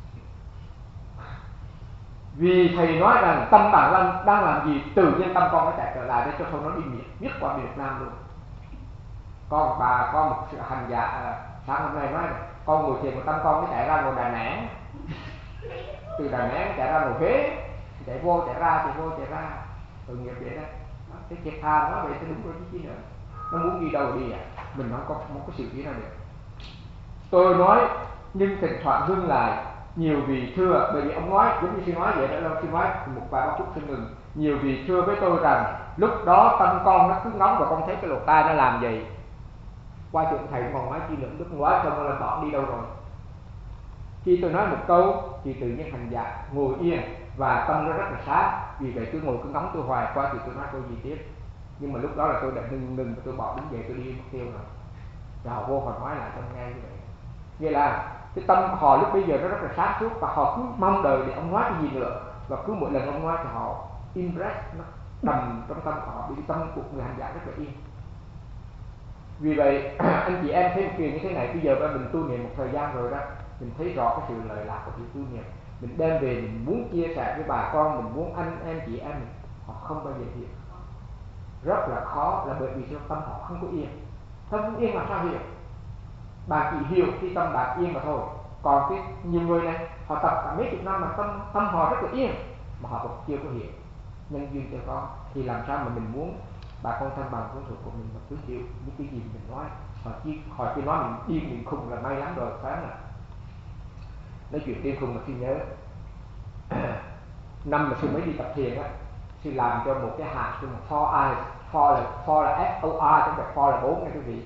Vì thầy nói rằng tâm bạn đang làm gì, tự nhiên tâm con nó chạy trở lại để cho thôi nó đi miết, miết qua Việt Nam luôn. Con bà có một sự hành giả à, sáng hôm nay nói này, con ngồi thiền một tâm con nó chạy ra ngồi Đà Nẵng, từ Đà Nẵng chạy ra ngồi Huế, chạy vô chạy ra chạy vô chạy ra, tội nghiệp vậy đó. Cái thiệt tha nó vậy thì đúng rồi chứ chi nữa. Nó muốn đi đâu đi à, mình không có không có sự gì nào được. Tôi nói nhưng thỉnh thoảng ngưng lại. Nhiều vị thưa, bởi vì ông nói giống như xin nói vậy đó, xin nói một vài ba phút xin ngừng. Nhiều vị thưa với tôi rằng lúc đó tâm con nó cứ ngóng và con thấy cái lỗ tai nó làm vậy. Qua chuyện thầy còn nói chi nữa, lúc nói xong là bỏ đi đâu rồi. Khi tôi nói một câu thì tự nhiên hành giả ngồi yên và tâm nó rất là sáng. Vì vậy cứ ngồi cứ ngóng tôi hoài, qua thì tôi nói câu gì tiếp. Nhưng mà lúc đó là tôi đã ngừng ngừng và tôi bỏ đứng dậy, tôi đi mất tiêu rồi. Và họ vô họ nói lại cho nghe như vậy. Vậy là cái tâm họ lúc bây giờ nó rất là sáng suốt và họ cứ mong đợi để ông nói cái gì nữa. Và cứ mỗi lần ông nói thì họ impress, nó đầm trong tâm của họ, vì tâm của người hành giả rất là yên. Vì vậy anh chị em thấy một chuyện như thế này, bây giờ mình tu niệm một thời gian rồi đó, mình thấy rõ cái sự lợi lạc của việc tu niệm. Mình đem về mình muốn chia sẻ với bà con, mình muốn anh em chị em mình, họ không bao giờ hiểu. Rất là khó là bởi vì tâm họ không có yên. Tâm không yên mà sao hiểu? Bạn chỉ hiểu khi tâm bạn yên mà thôi. Còn cái nhiều người này họ tập cả mấy chục năm mà tâm tâm họ rất là yên mà họ cũng chưa có hiểu nhân duyên cho con. Thì làm sao mà mình muốn bà con thân bằng của thuộc của mình mà cứ hiểu những cái gì mình nói, họ chỉ họ chỉ nói mình điên mình khùng là may lắm rồi, phải không ạ? Nói chuyện điên khùng mà khi nhớ năm mà sư mới đi tập thiền á, sư làm cho một cái hạt cho một four eyes, four là four là F O R, chứ không phải four là bốn nha quý vị.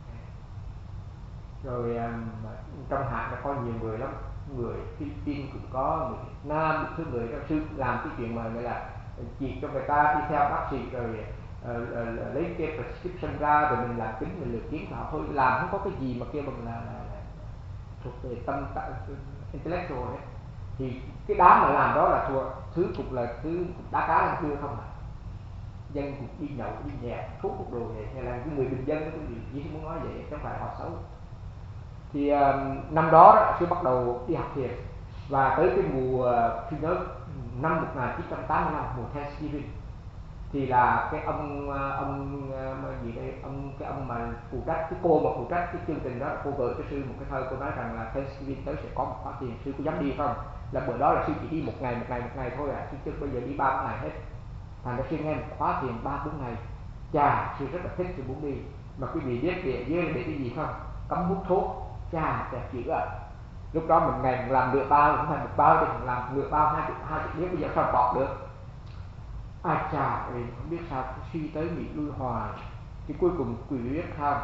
Rồi um, trong hạt nó có nhiều người lắm, người Philippines cũng có, người Việt Nam, một số người đó sư làm cái chuyện mà gọi là chỉ cho người ta đi theo bác sĩ rồi uh, uh, lấy cái prescription ra rồi mình làm kính mình lừa kiếm họ thôi, làm không có cái gì mà kêu bằng là, là, là thuộc về tâm intellectual ấy. Thì cái đám mà làm đó là thuộc thứ cục là thứ đá cá làm cưa không à, dân cục đi nhậu đi nhẹt thuốc cục đồ vậy, hay là cái người bình dân đó cái gì chỉ muốn nói vậy, không phải họ xấu. Thì uh, năm đó, đó sư bắt đầu đi học thiền và tới cái mùa khi nhớ năm một nghìn chín trăm tám mươi lăm, mùa Thanksgiving, thì là cái ông ông uh, gì đây ông cái ông mà phụ trách cái cô mà phụ trách cái chương trình đó, cô gửi cho sư một cái thơ, cô nói rằng là Thanksgiving tới sẽ có một khóa thiền, sư có dám đi không? Là bữa đó là sư chỉ đi một ngày một ngày một ngày thôi à, sư chưa bây giờ đi ba ngày hết. Thành ra sư nghe một khóa thiền ba bốn ngày, chà sư rất là thích, sư muốn đi. Mà quý vị biết địa dưới để cái gì không? Cấm hút thuốc. Chà đẹp chữ ạ. Lúc đó mình ngày mình làm nửa bao, không phải một bao thì mình làm nửa bao hai chục hai chục điếu, bây giờ sao bỏ được? Ai chà, mình không biết sao suy tới bị lui hoài. Thì cuối cùng quý vị biết không?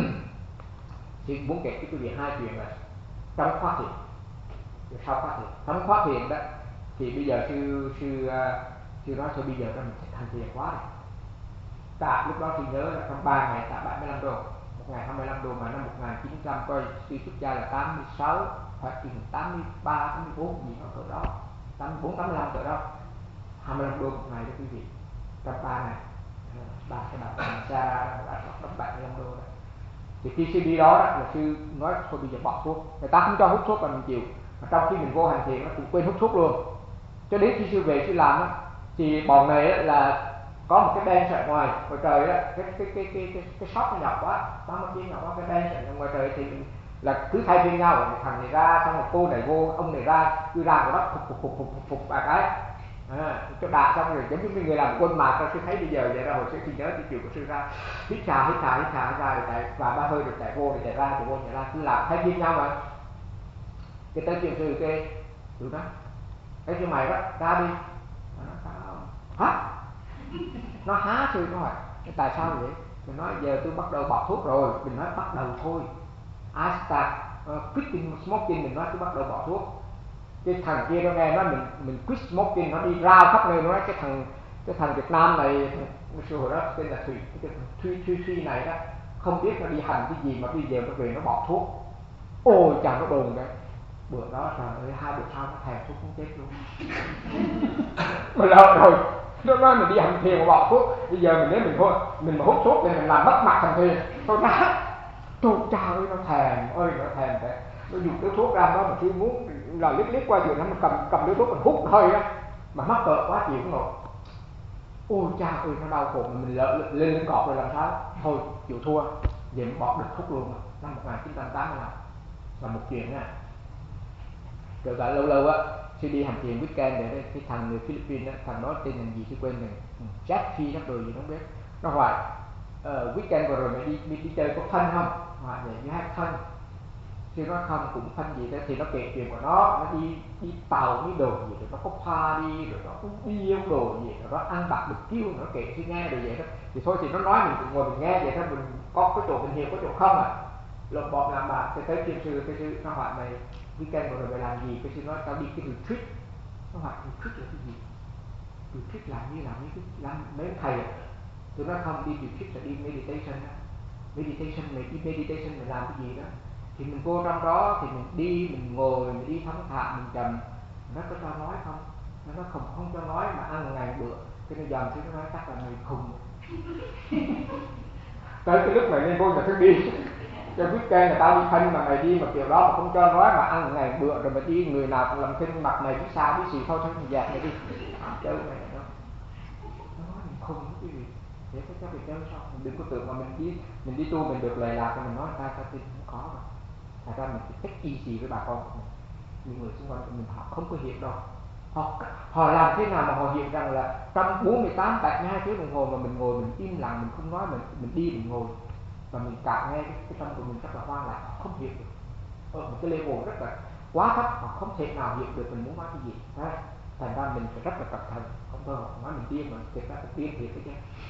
Thì muốn kể với quý vị hai chuyện là trong khóa thiền, rồi sau khóa thiền. Trong khóa thiền đó thì bây giờ sư sư sư nói thôi bây giờ đó mình sẽ thành thiền quá rồi. Tạ lúc đó sư nhớ là trong ba ngày tạ bảy mươi lăm đô, một ngày hai mươi lăm đô, mà năm một nghìn chín trăm coi sư xuất gia là tám mươi sáu hoặc chừng tám mươi ba, tám mươi bốn gì ở cỡ đó, tám mươi bốn, tám mươi lăm cỡ đó, hai mươi lăm đô một ngày đó quý vị, trong ba ngày, ba cái đợt xa ra đã đóng bảy mươi lăm đô đó. Thì khi sư đi đó, đó là sư nói thôi bây giờ bỏ thuốc, người ta không cho hút thuốc mà mình chịu, mà trong khi mình vô hành thiền nó cũng quên hút thuốc luôn. Cho đến khi sư về sư làm đó, thì bọn này là có một cái đen sợi ngoài ngoài trời đó, cái cái cái cái cái cái shop nó nhỏ quá, tám mươi chín nhỏ quá, cái đen sợi ngoài trời thì là cứ thay phiên nhau, thằng này ra xong rồi cô này vô, ông này ra, cứ ra vào đó phục phục phục phục phục phục ba cái, à, cho đạ xong rồi giống như người làm quân mạc. Tôi thấy bây giờ vậy ra hồi xưa khi nhớ cái chuyện của sư ra, hít xà hít xà hít xà ra rồi chạy và ba hơi rồi chạy vô rồi chạy ra chạy vô chạy ra, cứ làm thay phiên nhau mà. Cái tới chuyện sư cái tụi nó cái cho mày đó ra đi, hả? Nó há sư nó hỏi tại sao vậy? Mình nói giờ tôi bắt đầu bỏ thuốc rồi. Mình nói bắt đầu thôi, I start uh, quitting smoking, mình nói cứ bắt đầu bỏ thuốc. Cái thằng kia nó nghe nói mình mình quit smoking, nó đi rao khắp nơi, nó nói cái thằng cái thằng Việt Nam này, cái hồi đó tên là Thùy, cái Thùy Thùy Thùy này đó, không biết nó đi hành cái gì mà bây giờ nó về nó bỏ thuốc. Ôi chàng nó đồn đấy, bữa đó trời ơi, hai bữa sau nó thèm thuốc cũng chết luôn. Mà lâu rồi nó nói mình đi hành thiền mà bỏ thuốc, bây giờ mình nếu mình thôi mình mà hút thuốc thì mình làm mất mặt hành thiền. Tôi nói trời ơi, nó thèm ơi nó thèm thế, nó dùng cái thuốc ra đó mà khi muốn là liếc liếc qua giường nó mà cầm cầm cái thuốc mình hút hơi á, mà mắc cỡ quá chịu không nổi. Ôi cha ơi, nó đau khổ, mình lỡ lên lên cọp rồi làm sao, thôi chịu thua, vậy mình bỏ được thuốc luôn. Mà năm một nghìn chín trăm tám mươi lăm là một chuyện nha. Rồi tại lâu lâu á khi đi hành thiền weekend để cái thằng người Philippines á, thằng đó tên là gì tôi quên rồi, Jack Phi nó rồi gì không biết, nó hỏi uh, weekend vừa rồi mày đi, đi đi chơi có fun không, hỏi vậy you have fun, thì nó không cũng fun gì đó, thì nó kể chuyện của nó nó đi đi tàu đi đồ gì, rồi nó có party, rồi nó uống bia đồ gì, rồi nó ăn bạc được kêu, nó kể thì nghe rồi vậy đó. Thì thôi thì nó nói mình cũng ngồi mình nghe vậy thôi, mình có cái chỗ mình hiểu có chỗ không à, lột bọt làm bạc. Thì tới thiền sư cái sư nó hỏi mày weekend vừa rồi mày làm gì, cái sư nói tao đi cái retreat. Nó hỏi retreat là cái gì, retreat làm như làm như cái làm mấy thầy à. Tôi nói không, đi retreat là đi meditation đó. Meditation mày đi meditation mày làm cái gì đó, thì mình vô trong đó thì mình đi, mình ngồi, mình đi thong thả, mình trầm. Nó có cho nói không? Nó nói không, không cho nói mà ăn một ngày bữa. Cái nó dần thì nó nói chắc là mày khùng. Tới cái lúc mày lên vô nhà thức đi, cho weekend là tao đi thân mà mày đi mà kiểu đó mà không cho nói mà ăn một ngày bữa, rồi mày đi người nào cũng làm thinh mặt mày biết sao biết gì thôi thôi mình dẹp mày đi. Chơi mày đó. Nó nói mình khùng cái gì? Thế cái chắc phải chơi sao? Mình đừng có tưởng mà mình đi mình đi tu mình được lệ lạc, mình nói ta ta tin không có rồi. Thật ra mình phải take easy với bà con của mình. Những người xung quanh của mình họ không có hiểu đâu. Họ, họ làm thế nào mà họ hiểu rằng là trong bốn mươi tám, bảy mươi hai tiếng đồng hồ mà mình ngồi mình im lặng, mình không nói, mình mình đi mình ngồi và mình cảm nghe cái, cái tâm của mình rất là hoang lạc, họ không hiểu được. Ở một cái level rất là quá thấp, họ không thể nào hiểu được mình muốn nói cái gì. Đấy. Thành ra mình phải rất là cẩn thận, không thôi họ nói mình điên mà thiệt ra là điên thiệt đấy chứ.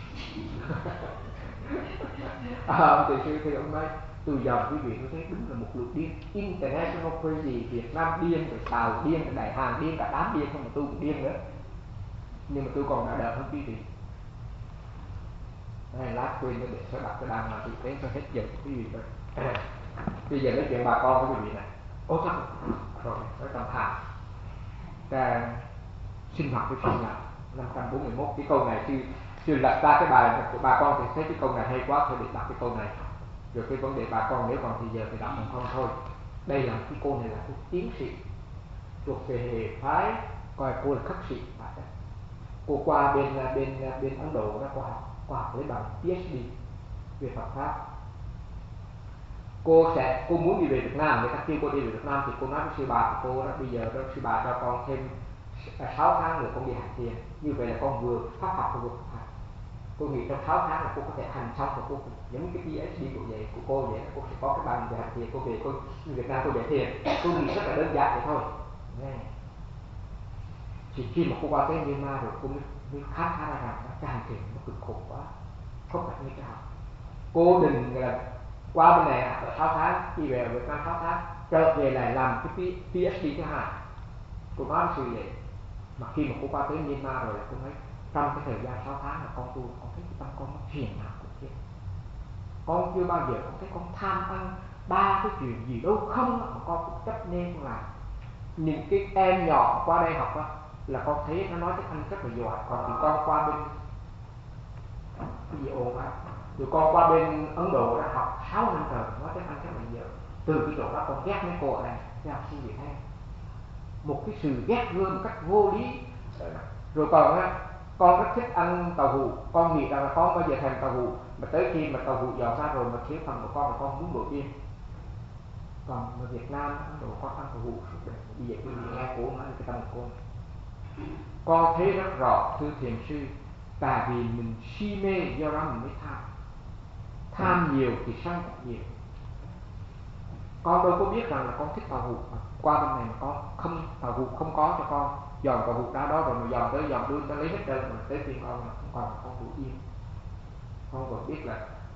À, ông thầy sư thì ông nói từ giờ quý vị tôi thấy đúng là một lượt điên, international crazy, Việt Nam điên, rồi Tàu điên, rồi Đại Hàn điên, cả đám điên, không mà tôi cũng điên nữa. Nhưng mà tôi còn đã đỡ hơn quý vị. Này, lát quên để sẽ đặt cái đàn mà tôi thấy cho hết giờ quý vị rồi. Bây giờ nói chuyện bà con với quý vị này. Ô chắc rồi, nói tâm thà. Ta sinh hoạt với sinh lạc năm trăm bốn mươi mốt, cái câu này chưa chưa lật ra cái bài của bà con thì thấy cái câu này hay quá, thôi để đặt cái câu này. Rồi cái vấn đề bà con nếu còn thì giờ thì đọc bằng không thôi. Đây là cái cô này là cô tiến sĩ thuộc về hệ phái, coi cô là khất sĩ. Cô qua bên bên bên Ấn Độ đó, qua học qua học lấy bằng PhD về Phật pháp. Cô sẽ cô muốn đi về Việt Nam, người ta kêu cô đi về Việt Nam thì cô nói với sư bà của cô đó, bây giờ đó sư bà cho con thêm sáu tháng nữa con đi hành thiền, như vậy là con vừa pháp học vừa Phật học. Tôi nghĩ trong sáu tháng là cô có thể hành xong và cô giống cái PhD của vậy của cô vậy, cô sẽ có cái bằng về hành thiền, cô về cô Việt Nam cô dạy thiền. Tôi nghĩ rất là đơn giản vậy thôi. Nghe. Chỉ khi mà cô qua tới Myanmar rồi cô mới, mới khám phá ra rằng cái hành thiền nó cực khổ quá, không phải như cái học. Cô định là qua bên này ở sáu tháng, đi về ở Việt Nam sáu tháng, trở về lại làm cái PhD thứ hai. Cô nói với sư vậy. Mà khi mà cô qua tới Myanmar rồi là cô nói trong cái thời gian sáu tháng là con tu, con thấy cái tâm con nó hiền nào cũng thế. Con chưa bao giờ con thấy con tham ăn ba cái chuyện gì đâu không mà con cũng chấp nên con làm. Những cái em nhỏ qua đây học đó, là con thấy nó nói tiếng Anh rất là giỏi, còn thì con qua bên cái gì ồn á, rồi con qua bên Ấn Độ đã học sáu năm trời nói tiếng Anh rất là nhiều. Từ cái chỗ đó con ghét mấy cô ở đây, cái học sinh Việt Nam, một cái sự ghét gươm cách vô lý. Rồi còn á, con rất thích ăn tàu hũ, con nghĩ rằng là con bao giờ thèm tàu hũ, mà tới khi mà tàu hũ dọn ra rồi mà thiếu phần của con là con muốn nổi điên. Còn ở Việt Nam, Ấn Độ con ăn tàu hũ suốt đời. Bây giờ quý vị nghe cô nói cái tâm của con, con thấy rất rõ thưa thiền sư, tại vì mình si mê do đó mình mới tham. Tham nhiều thì sân nhiều. Con đâu có biết rằng là con thích tàu hũ, qua bên này mà con không tàu hũ không có cho con, dọn tàu hũ ra đó rồi mà dọn tới dọn lui ta lấy hết trơn, mà tới phiên con mà không còn con đủ yên. Con còn biết là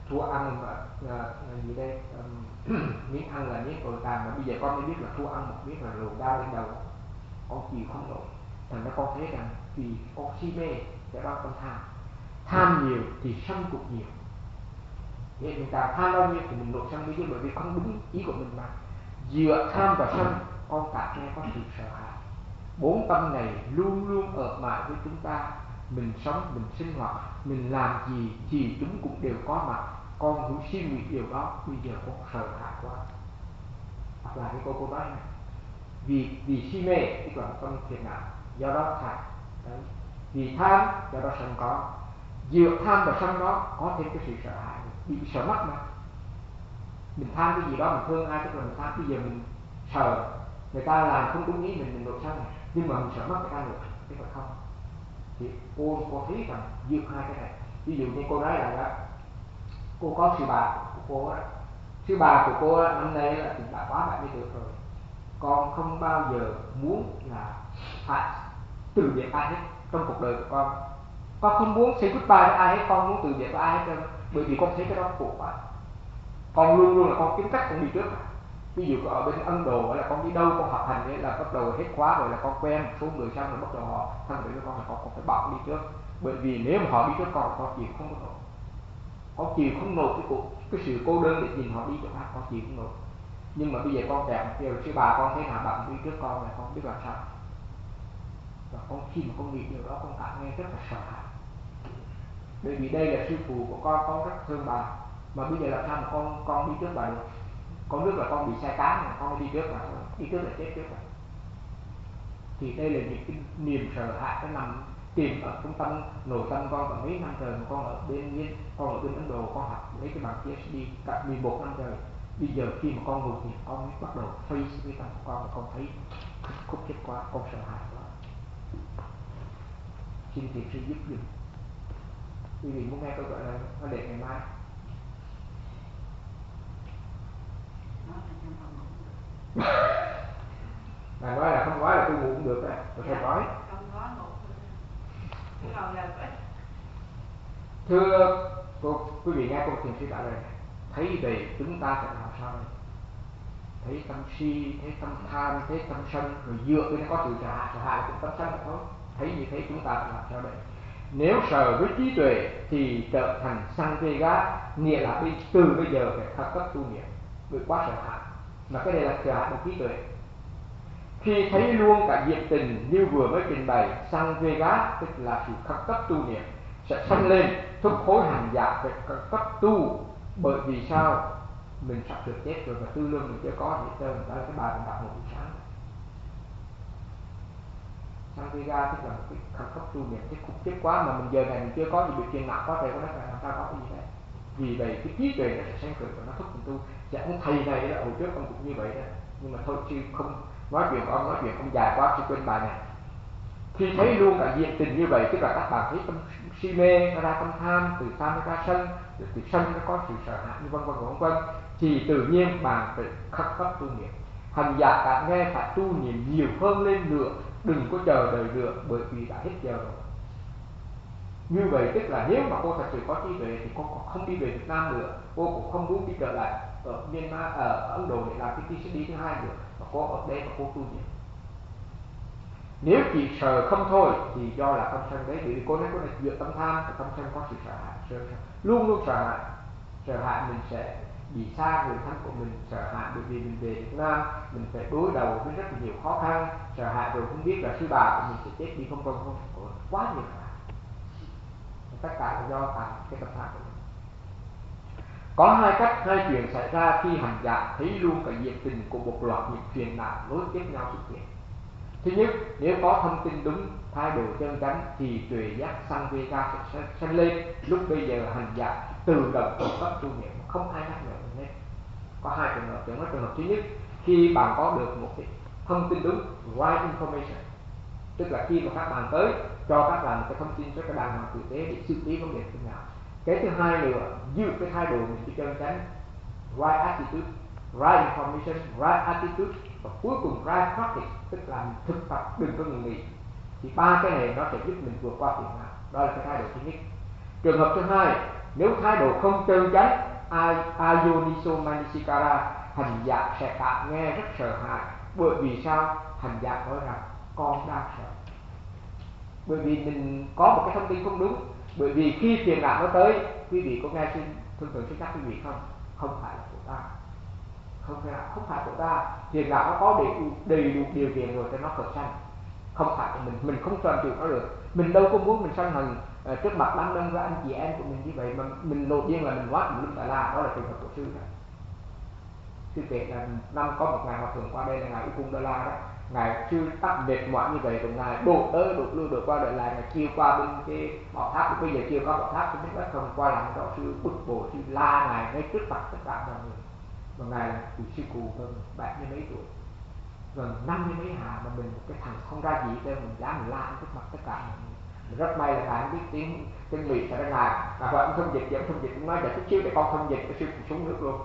thua ăn mà à, gì đây um, miếng ăn là miếng tồi tàn, mà bây giờ con mới biết là thua ăn một miếng là rượu đau lên đầu, con chịu không nổi. Thành ra con thấy rằng vì con si mê cái đó con tham, tham nhiều thì sân cũng nhiều. Vậy mình càng tham bao nhiêu thì mình nổi sân bấy nhiêu, bởi vì không đúng ý của mình mà. Dựa tham và sân, con cảm nghe có sự sợ hãi. Bốn tâm này luôn luôn ở mãi với chúng ta. Mình sống, mình sinh hoạt, mình làm gì thì chúng cũng đều có mặt. Con hãy suy nghĩ điều đó. Bây giờ con sợ hãi quá. Hoặc là cái câu cô nói này, vì vì si mê tức là một tâm phiền não, do đó tham. Đấy. Vì tham do đó sân có. Dựa tham và sân đó có thêm cái sự sợ hãi, bị sợ mất mà. Mình tham cái gì đó, mình thương ai tức là mình tham. Bây giờ mình sợ người ta làm không đúng ý mình, mình nổi sân, nhưng mà mình sợ mất người ta được, tức là không. Thì cô cô thấy rằng dựa hai cái này. Ví dụ như cô nói là đó, cô có sư bà của cô đó, sư bà của cô đó, năm nay là đã quá bảy mươi tuổi rồi. Con không bao giờ muốn là phải từ biệt ai hết trong cuộc đời của con. Con không muốn say goodbye với ai hết, con muốn từ biệt với ai hết trơn, bởi vì con thấy cái đó khổ quá. Con luôn luôn là con kiếm cách con đi trước. Ví dụ ở bên Ấn Độ là con đi đâu con học hành ấy là bắt đầu hết khóa rồi là con quen một số người xong rồi bắt đầu họ thân với con là con, con phải bảo đi trước, bởi vì nếu mà họ đi trước con con chịu không có nổi, con chịu không nổi cái cuộc cái sự cô đơn để nhìn họ đi chỗ khác, con chịu không nổi. Nhưng mà bây giờ con trẻ kêu sư bà con thấy nào bạn đi trước con là con biết làm sao. Và con khi mà con nghĩ điều đó con cảm nghe rất là sợ hãi, bởi vì đây là sư phụ của con, con rất thương bà, mà bây giờ làm sao mà con con đi trước bà được. Con biết là con bị sai cám mà con đi trước mà đi trước là chết trước rồi. Thì đây là những cái niềm sợ hãi nó nằm tìm ở trong tâm nội tâm con. Và mấy năm trời mà con ở bên nhiên con ở bên Ấn Độ con học lấy cái bằng pê hát đê cả mười một năm trời. Bây giờ khi mà con ngồi thì con mới bắt đầu face với tâm của con và con thấy khúc chết quá, con sợ hãi quá. Xin thiền sư giúp dùm. Quý vị muốn nghe tôi gọi là nó để ngày mai. Bà nói là không nói là tôi ngủ cũng được đấy, tôi phải nói. Thưa cô, quý vị nghe cô thiền sư trả lời này. Thấy vậy chúng ta sẽ làm sao đây? Thấy tâm si, thấy tâm tham, thấy tâm sân, rồi dựa bên nó có sự sợ hãi, sợ hãi là cũng tâm sân là thôi. Thấy như thế chúng ta phải làm sao đây? Nếu sợ với trí tuệ thì trở thành Sankhya, nghĩa là từ bây giờ phải thật cấp tu niệm, vì quá sợ hãi. Mà cái này là sợ hãi của trí tuệ. Khi thấy luôn cả diệt tình như vừa mới trình bày, Sankhya tức là sự khẩn cấp tu niệm sẽ sanh lên thúc hối hành giả phải khẩn cấp tu. Bởi vì sao? Mình sắp được chết rồi mà tư lương mình chưa có gì hết trơn. Đó là cái bài mình đọc một buổi sáng. Sankhya tức là một cái khẩn cấp tu niệm, cái khúc chết quá mà mình giờ này mình chưa có gì, bị chuyện nặng quá trời, có nói là làm sao có cái gì đấy. Vì vậy cái trí tuệ nó sẽ sanh khởi và nó thúc mình tu. Dạ ông thầy này là hồi trước ông cũng như vậy đó, nhưng mà thôi chứ không nói chuyện của ông, nói chuyện ông dài quá chứ quên bài này. Khi thấy luôn cả diện tình như vậy, tức là các bạn thấy tâm si mê nó ra tâm tham, từ tham nó ra sân, rồi từ sân nó có sự sợ hãi như vân vân vân vân, thì tự nhiên bạn phải khắc cấp tu niệm. Hành giả cả nghe phải tu niệm nhiều hơn lên nữa, đừng có chờ đợi nữa, bởi vì đã hết giờ rồi. Như vậy tức là nếu mà cô thật sự có trí tuệ thì cô không đi về Việt Nam nữa, cô cũng không muốn đi trở lại ở Myanmar, ở Ấn Độ để làm cái pê hát đê thứ hai nữa, mà cô ở đây mà cô tu niệm. Nếu chỉ sợ không thôi thì do là tâm sân đấy, vì cô nói cô là dựa tâm tham, và tâm sân có sự sợ hãi, sợ, luôn luôn sợ hãi, sợ hãi mình sẽ bị xa người thân của mình, sợ hãi bởi vì mình về Việt Nam mình phải đối đầu với rất nhiều khó khăn, sợ hãi rồi không biết là sư bà của mình sẽ chết đi không, không, không, quá nhiều sợ hãi. Tất cả là do tại cái tâm tham của mình. Có hai cách, hai chuyện xảy ra khi hành giả thấy luôn cả diện tình của một loạt những phiền não nối tiếp nhau xuất hiện. Thứ nhất, nếu có thông tin đúng, thái độ chân chánh thì tuệ giác Sankhya sẽ sanh lên. Lúc bây giờ hành giả tự động tự cấp tu niệm, không ai nhắc nhở mình hết. Có hai trường hợp. Trường hợp trường hợp thứ nhất, khi bạn có được một cái thông tin đúng, right information, tức là khi mà các bạn tới cho các bạn một cái thông tin rất là đàng hoàng tử tế để xử lý vấn đề thế nào. Cái thứ hai nữa, giữ cái thái độ mình cái chân chánh, right attitude, right information, right attitude, và cuối cùng right practice, tức là mình thực tập, đừng có ngừng nghỉ. Thì ba cái này nó sẽ giúp mình vượt qua phiền não. Đó là cái thái độ thứ nhất. Trường hợp thứ hai, Nếu thái độ không chân chánh, ayoniso manasikara, hành giả sẽ cảm nghe rất sợ hãi. Bởi vì sao? Hành giả nói rằng con đang sợ. Bởi vì mình có một cái thông tin không đúng. Bởi vì khi phiền não nó tới, quý vị có nghe xin thường thường xin nhắc quý vị không? Không phải là của ta. Không phải là không phải của ta. Phiền não nó có đầy đủ, đầy đủ điều kiện rồi cho nó khởi sanh. Không phải của mình, mình không toàn chịu nó được. Mình đâu có muốn mình sanh hận uh, trước mặt đám đông và anh chị em của mình như vậy, mà mình nổi điên là mình quá tùm lum tà la. Đó là trường hợp của sư đó. Sư kể là năm có một ngài hòa thượng qua đây là ngài Ukung Đa La đó. Ngài sư tắt mệt mỏi như vậy rồi ngài đổ tới đổ lui đổ qua đợi lại, ngài chiêu qua bên cái bảo tháp. Bây giờ chiêu qua bảo tháp, sư biết đất không qua làm đó, sư bực bội, sư la ngài ngay trước mặt tất cả mọi người. Và ngài là vị sư cụ hơn bảy mươi mấy tuổi, gần năm mươi mấy hạ, mà mình một cái thằng không ra gì cho mình dám mình la trước mặt tất cả mọi người. Mình rất may là ngài không biết tiếng tiếng Mỹ, cho nên ngài ngài hỏi ông thông dịch, ông thông dịch cũng nói là chút xíu để con thông dịch, cái sư cũng xuống nước luôn.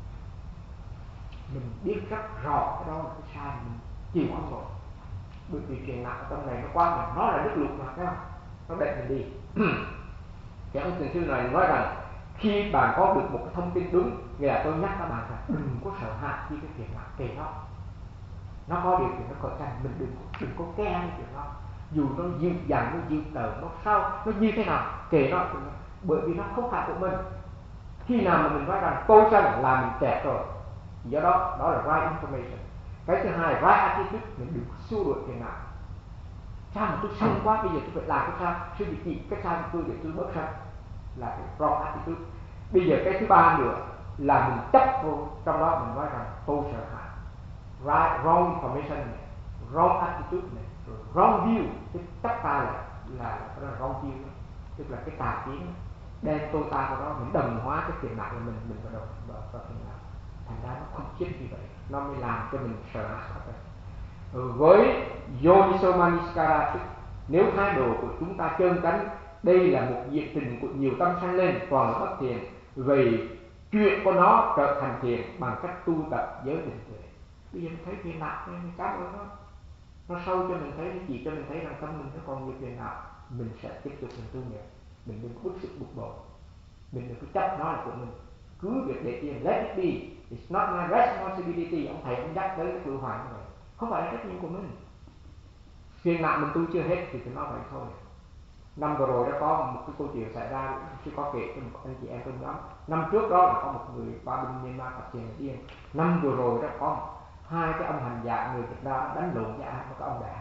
Mình biết rất rõ cái đó là cái sai, mình chịu không nổi. Bởi vì chuyện nặng ở trong này nó quá mình, nó là nước lụt mà, thấy không? Nó đẩy mình đi. Thì ông thiền sư này nói rằng khi bạn có được một cái thông tin đúng, nghĩa là tôi nhắc các bạn rằng đừng có sợ hãi khi cái chuyện nặng kể nó. Nó có điều kiện nó khởi sanh, mình đừng đừng có ke cái chuyện đó. Dù nó dư dằn, nó dư tờ, nó sao, nó như thế nào, kể nó, bởi vì nó không phải của mình. Khi nào mà mình nói rằng tôi sanh là mình kẹt rồi, do đó đó là right information. Cái thứ hai, right attitude, mình đừng xua đuổi chuyện nào. Sao mà tôi sân quá, bây giờ tôi phải làm cái sao? Sư bị chỉ cái sao của tôi để tôi bớt sân, là cái wrong attitude. Bây giờ cái thứ ba nữa là mình chấp vô trong đó, mình nói rằng tôi sợ hãi. Right, wrong information này, wrong attitude này, rồi wrong view, cái tất cả là là, là wrong view đó. Tức là cái tà kiến đem tôi ta của đó, mình đồng hóa cái tiền nặng của mình, mình vào đồng vào, vào tiền nặng. Thành ra nó không chết như vậy, nó mới làm cho mình sợ hãi. Ừ, với Yoniso Manasikara, nếu thái độ của chúng ta chân chánh, đây là một diện trình của nhiều tâm sanh lên, toàn là bất thiện, vì chuyện của nó trở thành thiện bằng cách tu tập giới định tuệ. Bây giờ mình thấy chuyện nặng nên mình cảm ơn nó, nó sâu cho mình thấy, nó chỉ cho mình thấy rằng tâm mình nó còn nhiều chuyện nặng, mình sẽ tiếp tục mình tu nghiệp, mình đừng bức xúc bực bội, mình đừng có chấp nó là của mình, cứ việc để tiền let it be, it's not my responsibility. Ông thầy ông nhắc tới cái cử hoàng như vậy, không phải là trách nhiệm của mình. Phiền não mình tu chưa hết thì nó vậy thôi. Năm vừa rồi đã có một cái câu chuyện xảy ra, chứ có kể cho một anh chị em trong nhóm. Năm trước đó là có một người qua bên Myanmar tập tiền điên. Năm vừa rồi đó có hai cái ông hành giả người Việt Nam đánh lộn với ai, một cái ông đại.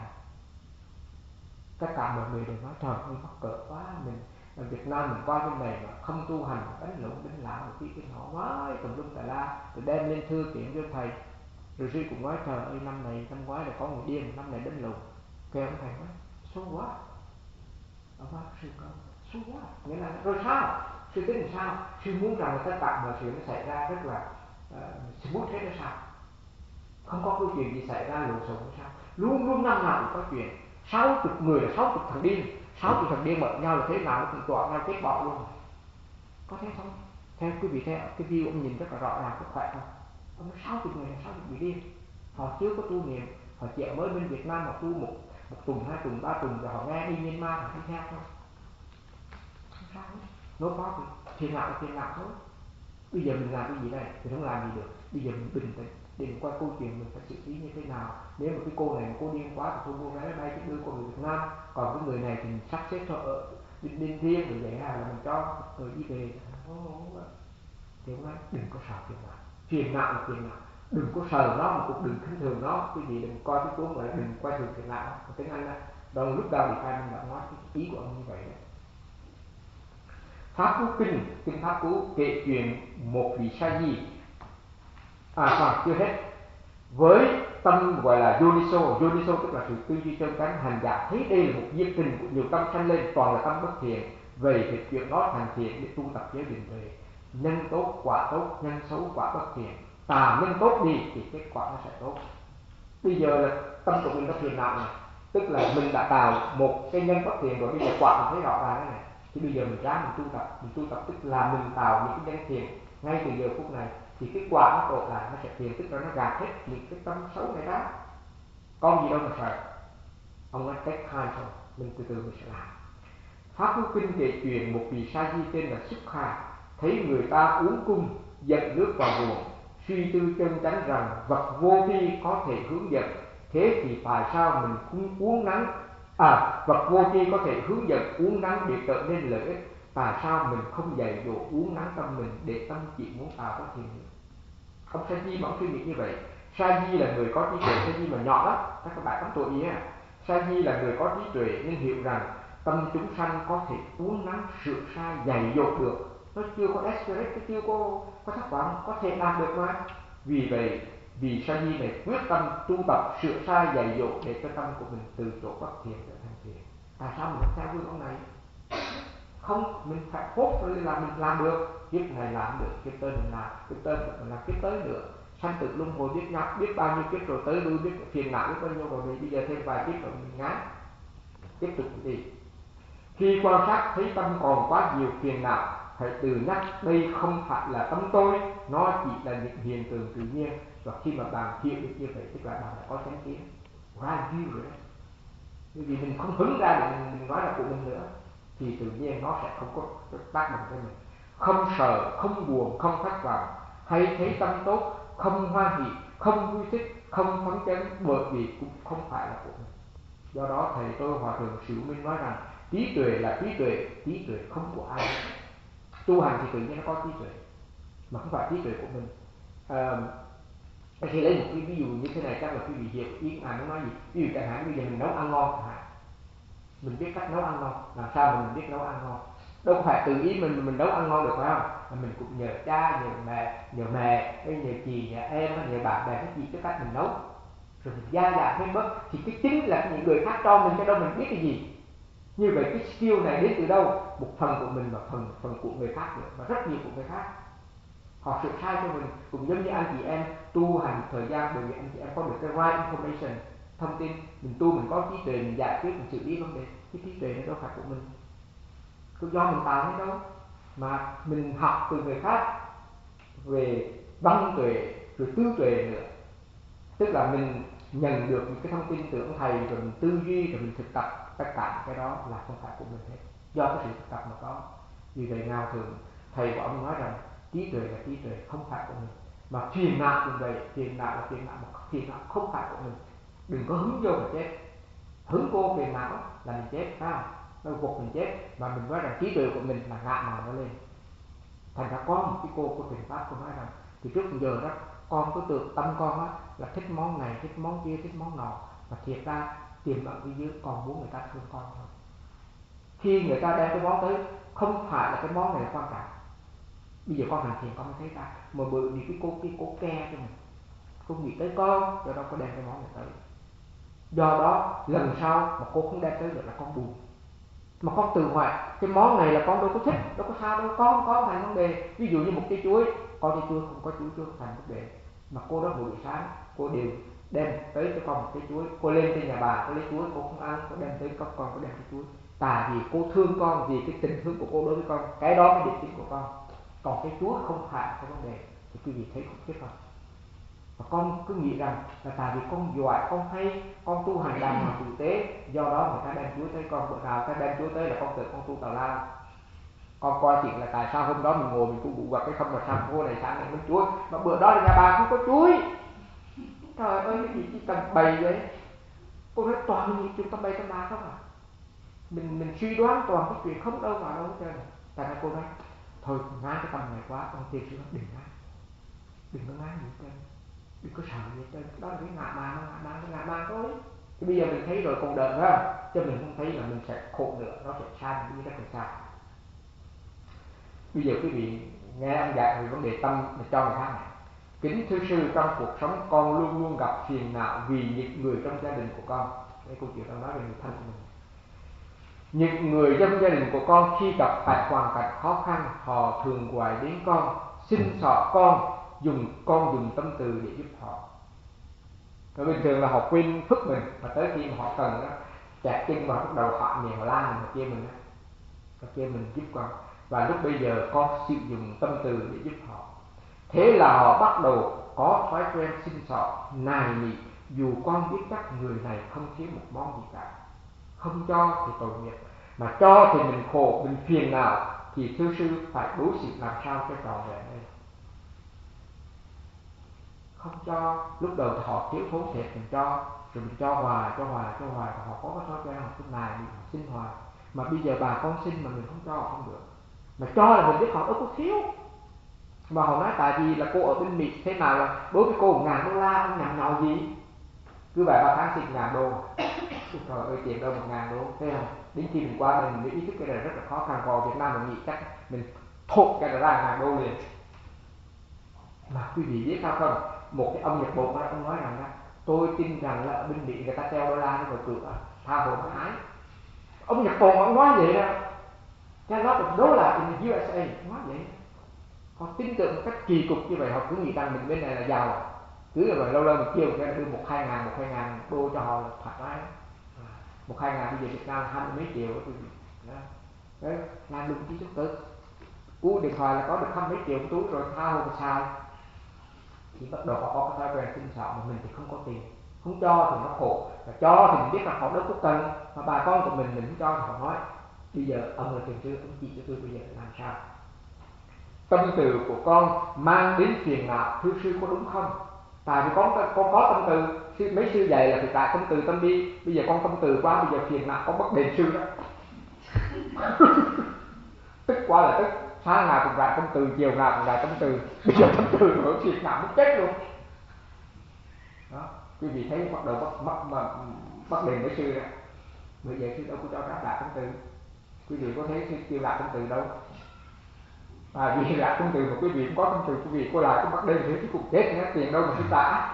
Tất cả mọi người đều nói trời ơi mắc cỡ quá, mình ở Việt Nam mình qua bên này mà không tu hành, đánh lộn đánh lạ một tí cái họ nói tùm lum tà la, rồi đem lên thư kiện với thầy. Rồi sư cũng nói trời ơi năm này năm ngoái là có người điên, năm này đánh lộn. Kêu ông thầy nói số quá. Ông nói sư có số quá, nghĩa là rồi sao? Sư tính làm sao? Sư muốn rằng tất cả mọi chuyện nó xảy ra rất là uh, smooth hết hay sao? Không có câu chuyện gì xảy ra lộn xộn hay sao? Luôn luôn năm nào cũng có chuyện. Sáu chục người là sáu chục thằng điên, sáu chục thằng điên mở nhau là thế nào nó cũng tọa nhau kết bỏ luôn. Có thế không? Theo quý vị theo cái view ông nhìn rất là rõ ràng, có khỏe không? Ông nói sáu chục người là sáu chục người điên. Họ chưa có tu niệm, họ chỉ mới bên Việt Nam họ tu một một tuần, hai tuần, ba tuần rồi họ nghe đi Myanmar họ đi theo thôi. Không sao hết. Nó có thì thiền nào là thiền nào thôi. Bây giờ mình làm cái gì đây? Mình không làm gì được. Bây giờ mình bình tĩnh để mình qua câu chuyện mình phải xử lý như thế nào. Nếu mà cái cô này mà cô điên quá thì tôi mua vé máy bay chứ đưa cô người Việt Nam. Còn cái người này thì mình sắp xếp cho ở bên bên riêng rồi vậy là mình cho người đi về. Thì ông nói đừng có sợ phiền não. Phiền não là phiền não. Đừng có sợ nó mà cũng đừng khinh thường nó. Cái gì đừng coi cái cuốn gọi là đừng coi thường phiền não. Tiếng Anh đó. Rồi lúc đầu thì khai mình đã nói cái ý của ông như vậy đấy. Pháp Cú Kinh, Kinh Pháp Cú kể chuyện một vị sa di, à không, chưa hết, với tâm gọi là Yoniso, Yoniso tức là sự tư duy chân chánh, hành giả thấy đây là một duyên trình của nhiều tâm sanh lên, toàn là tâm bất thiện, về việc chuyện đó thành thiện để tu tập giới định tuệ, nhân tốt quả tốt, nhân xấu quả bất thiện, tà nhân tốt đi thì kết quả nó sẽ tốt. Bây giờ là tâm của mình có thiện nào này, tức là mình đã tạo một cái nhân bất thiện rồi, bây giờ quả mình thấy rõ ràng thế này. Thì bây giờ mình ráng mình tu tập, mình tu tập tức là mình tạo những cái nhân thiện ngay từ giờ phút này, thì cái quả nó trộn lại nó sẽ thiện, tức là nó gạt hết những cái tâm xấu này ra. Con gì đâu mà sợ. Ông nói take time thôi, mình từ từ mình sẽ làm. Pháp Cú Kinh kể chuyện một vị sa di tên là Xúc Kha thấy người ta uống cung dẫn nước vào buồng, suy tư chân chánh rằng vật vô vi có thể hướng dẫn, thế thì tại sao mình cũng uống nắng à vật vô vi có thể hướng dẫn uống nắng để trở nên lợi ích, tại sao mình không dạy dỗ uống nắng tâm mình để tâm chỉ muốn tạo có thiện nghiệp. Ông Sa Di mà ông suy nghĩ như vậy. Sa Di là người có trí tuệ. Sa Di mà nhỏ lắm, các bạn tám tuổi ý à. Sa Di là người có trí tuệ nên hiểu rằng tâm chúng sanh có thể uống nắng sửa sai dạy dỗ được. Nó chưa có experience, nó chưa có có thất vọng, có thể làm được mà. Vì vậy, vì Sa Di này quyết tâm tu tập sửa sai dạy dỗ để cho tâm của mình từ chỗ bất thiện trở thành thiện. Tại sao mình không theo gương ông này? Không, mình phải hốt rồi là mình làm được. Kiếp này làm được, kiếp tới mình làm, kiếp tới mình làm, kiếp tới nữa. Sanh tử luân hồi biết nhau, biết bao nhiêu kiếp rồi tới lui, biết phiền não biết bao nhiêu rồi, bây giờ thêm vài kiếp rồi mình ngán, tiếp tục đi. Khi quan sát thấy tâm còn quá nhiều phiền não, hãy tự nhắc đây không phải là tâm tôi, nó chỉ là những hiện tượng tự nhiên. Và khi mà bạn hiểu được như vậy, tức là bạn đã có chánh kiến, right view rồi đấy. Bởi vì mình không hứng ra để mình, mình nói là của mình nữa, thì tự nhiên nó sẽ không có tác động tới mình. Không sợ, không buồn, không thất vọng, hay thấy tâm tốt, không hoan hỷ, không vui thích, không phấn chấn, bởi vì cũng không phải là của mình. Do đó thầy tôi Hòa thượng Sĩ Minh nói rằng trí tuệ là trí tuệ, trí tuệ không của ai. Tu hành thì tự nhiên nó có trí tuệ, mà không phải trí tuệ của mình. À, khi lấy một cái ví dụ như thế này chắc là quý vị hiểu ý à muốn nói gì. Ví dụ chẳng hạn bây giờ mình nấu ăn ngon chẳng hạn, mình biết cách nấu ăn ngon, làm sao mình biết nấu ăn ngon? Đâu phải tự ý mình mình nấu ăn ngon được phải không? Mà mình cũng nhờ cha, nhờ mẹ, nhờ mẹ, nhờ chị, nhờ em, nhờ bạn bè cái gì cái cách mình nấu, rồi mình gia giảm thêm bớt. Thì cái chính là những người khác cho mình, cái đâu mình biết cái gì. Như vậy cái skill này đến từ đâu? Một phần của mình và phần phần của người khác nữa, và rất nhiều của người khác. Họ sửa sai cho mình, cũng giống như anh chị em tu hành thời gian, bởi vì anh chị em có được cái right information, thông tin, mình tu mình có trí tuệ, mình giải quyết, mình xử lý vấn đề. Cái trí tuệ này đâu phải của mình, cứ do mình tạo hay đâu, mà mình học từ người khác về văn tuệ rồi tư tuệ nữa. Tức là mình nhận được những cái thông tin từ ông thầy, rồi mình tư duy, rồi mình thực tập, tất cả cái đó là không phải của mình hết, do cái sự thực tập mà có. Vì vậy nào thường thầy của ông nói rằng trí tuệ là trí tuệ, không phải của mình. Mà phiền não cũng vậy, phiền não là phiền não, mà phiền não không phải của mình. Đừng có hứng vô mà chết, hứng vô phiền não là mình chết, phải không? Nó gục mình chết. Mà mình nói rằng trí tuệ của mình là ngạ màu nó lên. Thành ra có một cái cô của thiền pháp cô nói rằng từ trước đến giờ đó con cứ tưởng tâm con á là thích món này, thích món kia, thích món nọ, mà thiệt ra tiềm ẩn phía dưới con muốn người ta thương con thôi. Khi người ta đem cái món tới, không phải là cái món này là quan trọng. Bây giờ con hành thiền con mới thấy ra, mà bởi vì cái cô cái cô ke cho mình, cô nghĩ tới con, do đó có đem cái món này tới. Do đó lần sau mà cô không đem tới được là con buồn. Mà con tự hỏi cái món này là con đâu có thích, đâu có sao đâu, con có thành vấn đề. Ví dụ như một cái chuối, con đi chuối không có chuối chưa thành vấn đề, mà cô đó buổi sáng cô đều đem tới cho con một cái chuối. Cô lên trên nhà bà cô lấy chuối, cô không ăn, cô đem tới con, con có đem cái chuối. Tại vì cô thương con, vì cái tình thương của cô đối với con, cái đó mới điểm tính của con. Còn cái chuối không phải cái vấn đề, thì quý vị thấy không biết không? Và con cứ nghĩ rằng là tại vì con giỏi, con hay, con tu hành đàng hoàng tử tế, do đó người ta đem chuối tới con. Bữa nào ta đem chuối tới là con tự con tu tào lao. Con coi chuyện là tại sao hôm đó mình ngồi mình cũng bụng quạt cái không mà sao cô này sáng này mình chuối, mà bữa đó là nhà bà không có chuối. Trời ơi, cái gì chỉ tầm bày vậy? Cô nói toàn những chuyện tầm bày tầm bạ không à? Mình mình suy đoán toàn cái chuyện không đâu vào đâu hết trơn. Tại sao cô nói thôi ngán cái tầm này quá, con tiền sư đừng ngán, đừng có ngán gì hết trơn, đừng có sợ gì hết trơn, đó là cái ngạ mạn, ngạ mạn, cái ngạ mạn thôi. Thì bây giờ mình thấy rồi còn đợi phải không? Chứ mình không thấy là mình sẽ khổ nữa, nó sẽ sai mình đi rất là xa. Bây giờ quý vị nghe ông dạy về vấn đề tâm để cho người khác này. Kính thưa sư, trong cuộc sống con luôn luôn gặp phiền não vì những người trong gia đình của con. Cái câu chuyện đang nói về người thân của mình. Những người trong gia đình của con khi gặp phải hoàn cảnh khó khăn, họ thường gọi đến con, xin xỏ con, dùng con dùng tâm từ để giúp họ. Rồi bình thường là họ quên phức mình, mà tới khi mà họ cần đó, chặt chân vào bắt đầu họ miệng họ la mình, họ chê mình đó. Họ chê mình giúp con. Và lúc bây giờ con sử dụng tâm từ để giúp họ. Thế là họ bắt đầu có thói quen xin xỏ, nài nỉ, dù con biết chắc người này không thiếu một món gì cả. Không cho thì tội nghiệp. Mà cho thì mình khổ, mình phiền nào thì thưa sư phải đối xử làm sao cho trọn vẹn đây. Không cho, lúc đầu thì họ thiếu thốn thiệt mình cho, rồi mình cho hoài, cho hoài, cho hoài, và họ có cái thói quen học cái này mình xin hoài. Mà bây giờ bà con xin mà mình không cho không được. Mà cho là mình biết họ đâu có thiếu. Mà họ nói tại vì là cô ở bên Mỹ thế nào là đối với cô một ngàn đô la không nhằn nhò gì. Cứ vài ba tháng xin ngàn đô. Trời ơi tiền đâu một ngàn đô, thấy không? Đến khi mình qua đây mình mới ý thức cái này rất là khó khăn. Vào Việt Nam mình nghĩ chắc mình thốt cái này ra ngàn đô liền. Mà quý vị biết sao không? Một cái ông Nhật Bản ông nói rằng đó, tôi tin rằng là ở bên Mỹ người ta treo đô la vào cửa tha hồ mà hái. Ông Nhật Bản ông nói vậy đó. Cái đó là đô la in the u ét a nói vậy. Họ tin tưởng một cách kỳ cục như vậy, họ cứ nghĩ rằng mình bên này là giàu. Cứ là rồi lâu lâu một chiều người ta đưa một hai ngàn, một hai ngàn đô cho họ là thoải mái. Một hai ngàn bây giờ Việt Nam hai mươi mấy triệu đó quý vị. Đấy, làm đúng chí chút cực. Cú điện thoại là có được hai mấy triệu túi rồi tha hồ mà xài. Thì bắt đầu họ có cái thói quen xin xạo mà mình thì không có tiền. Không cho thì nó khổ, và cho thì mình biết là họ đâu có cần. Mà bà con của mình mình không cho thì họ nói bây giờ ông là thiền sư, ông chỉ cho tôi bây giờ làm sao. Tâm từ của con mang đến phiền não, thưa sư có đúng không? Tại vì con, con có tâm từ, sư, mấy sư dạy là phải tại tâm từ tâm bi. Bây giờ con tâm từ quá, bây giờ phiền não con bất đền sư đó. Tức quá là tức, sáng nào cũng đại tâm từ, chiều nào cũng đại tâm từ. Bây giờ tâm từ nữa phiền não muốn chết luôn. Đó, quý vị thấy bắt đầu bắt, bắt, bắt, bắt đền với sư đó. Bây giờ sư đâu có cho các đại tâm từ. Quý vị có thấy sư kêu đại tâm từ đâu? À, vì là tâm từ mà quý vị cũng có tâm từ, quý vị có lại cũng bắt đền thì cũng chết nữa, tiền đâu mà chúng ta.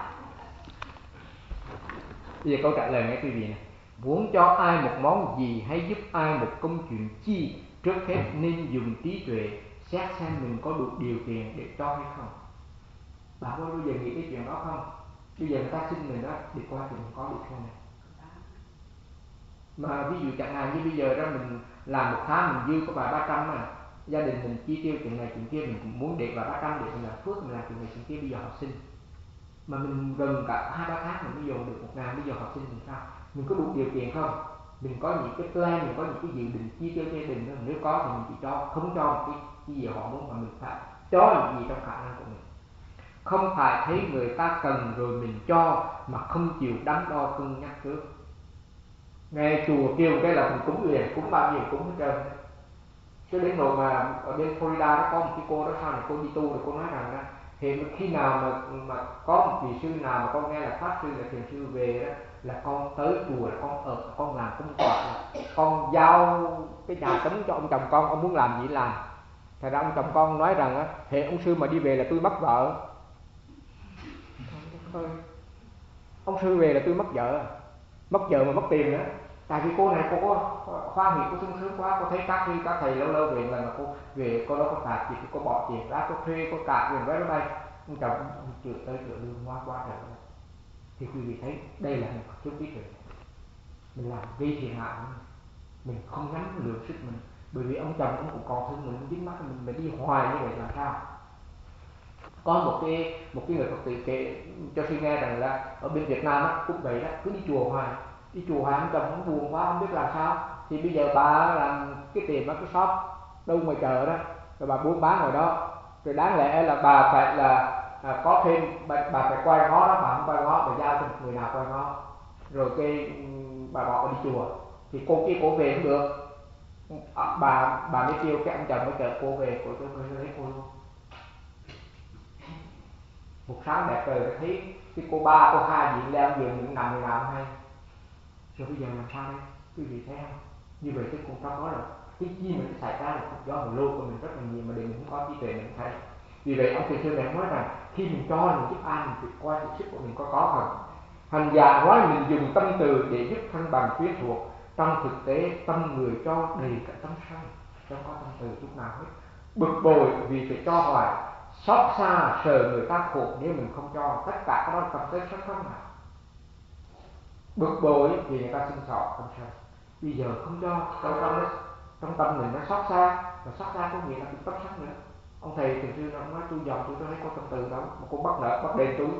Bây giờ câu trả lời nghe quý vị này. Muốn cho ai một món gì hay giúp ai một công chuyện chi, trước hết nên dùng trí tuệ xét xem mình có đủ điều kiện để cho hay không. Bạn có bao giờ nghĩ cái chuyện đó không? Bây giờ người ta xin mình đó, đi qua thì mình có được không này? Mà ví dụ chẳng hạn như bây giờ ra mình làm một tháng mình dư có vài ba trăm mà gia đình mình chi tiêu chuyện này chuyện kia, mình cũng muốn để vài ba trăm để mình làm phước, mình làm chuyện này chuyện kia. Bây giờ họ xin mà mình gần cả hai ba tháng mình mới dồn được một ngàn, bây giờ họ xin mình sao? Mình có đủ điều kiện không? Mình có những cái plan, mình có những cái dự định chi tiêu cho gia đình đó. Nếu có thì mình chỉ cho, không cho cái, cái gì họ muốn, mà mình phải cho những gì trong khả năng của mình. Không phải thấy người ta cần rồi mình cho mà không chịu đắn đo cân nhắc trước. Nghe chùa kêu cái là mình cúng liền, cúng bao nhiêu cúng hết trơn. Cho đến rồi mà ở bên Florida đó có một cái cô đó, sau này cô đi tu rồi cô nói rằng đó, thì khi nào mà mà có một vị sư nào mà con nghe là pháp sư là thiền sư về đó, là con tới chùa là con ở, con làm công quả, con giao cái nhà tấm cho ông chồng con, ông muốn làm gì làm. Thật ra ông chồng con nói rằng á, hệ ông sư mà đi về là tôi mất vợ. Ông sư về là tôi mất vợ, mất vợ mà mất tiền nữa. Tại vì cô này cô có khoa nghĩ, cô sung sướng quá, cô thấy các khi các thầy lâu lâu về lần mà cô về cô đâu có phạt gì, cô bỏ tiền ra, cô thuê, cô trả tiền vé máy bay. Ông chồng ông chữa tới chữa lui hoa quá trời. Thì quý vị thấy đây là một chút trí tuệ. Mình làm gây thiệt hại, mình không nhắm lượng sức mình, bởi vì ông chồng ông cũng còn thương mình, dính mắt mình, mình đi hoài như vậy làm sao? Có một cái một cái người Phật tử kể cho sư nghe rằng là ở bên Việt Nam á, cũng vậy đó, cứ đi chùa hoài, đi chùa hoài, ông chồng ông buồn quá, không biết làm sao. Thì bây giờ bà làm cái tiệm ở cái shop đâu ngoài chợ đó, rồi bà buôn bán ngoài đó, rồi đáng lẽ là bà phải là à, có thêm bà, bà phải quay ngó đó, bà không quay ngó, bà giao cho một người nào quay ngó, rồi cái bà bỏ đi chùa. Thì cô kia cô về không được, à, bà bà mới kêu cái ông chồng mới chở cô về, cô cho cô lấy cô luôn. Một sáng đẹp trời thấy cái cô ba, cô hai gì leo giường những nằm người nào hay. Rồi bây giờ làm sao đây? Quý vị thấy không? Như vậy cái con trong đó là cái chi mình xảy ra là do mình lôi của mình rất là nhiều mà để mình không có trí tuệ mình thấy. Vì vậy ông thầy sư này nói rằng khi mình cho mình giúp ai mình phải coi sức của mình có có không. Hành giả nói mình dùng tâm từ để giúp thân bằng quyến thuộc, trong thực tế tâm người cho đầy cả tâm sân, không có tâm từ chút nào hết. Bực bội vì phải cho hoài, xót xa sợ người ta khổ nếu mình không cho, tất cả cái đó là tâm tới sân không nào. Bực bội vì người ta xin sọ tâm sân, bây giờ không cho, trong tâm trong tâm mình nó xót xa, và xót xa có nghĩa là cũng tâm sân nữa. Ông thầy thường xưa ông nói tôi dòm tôi thấy có tâm từ đâu, mà cô bắt nợ bắt đền tôi,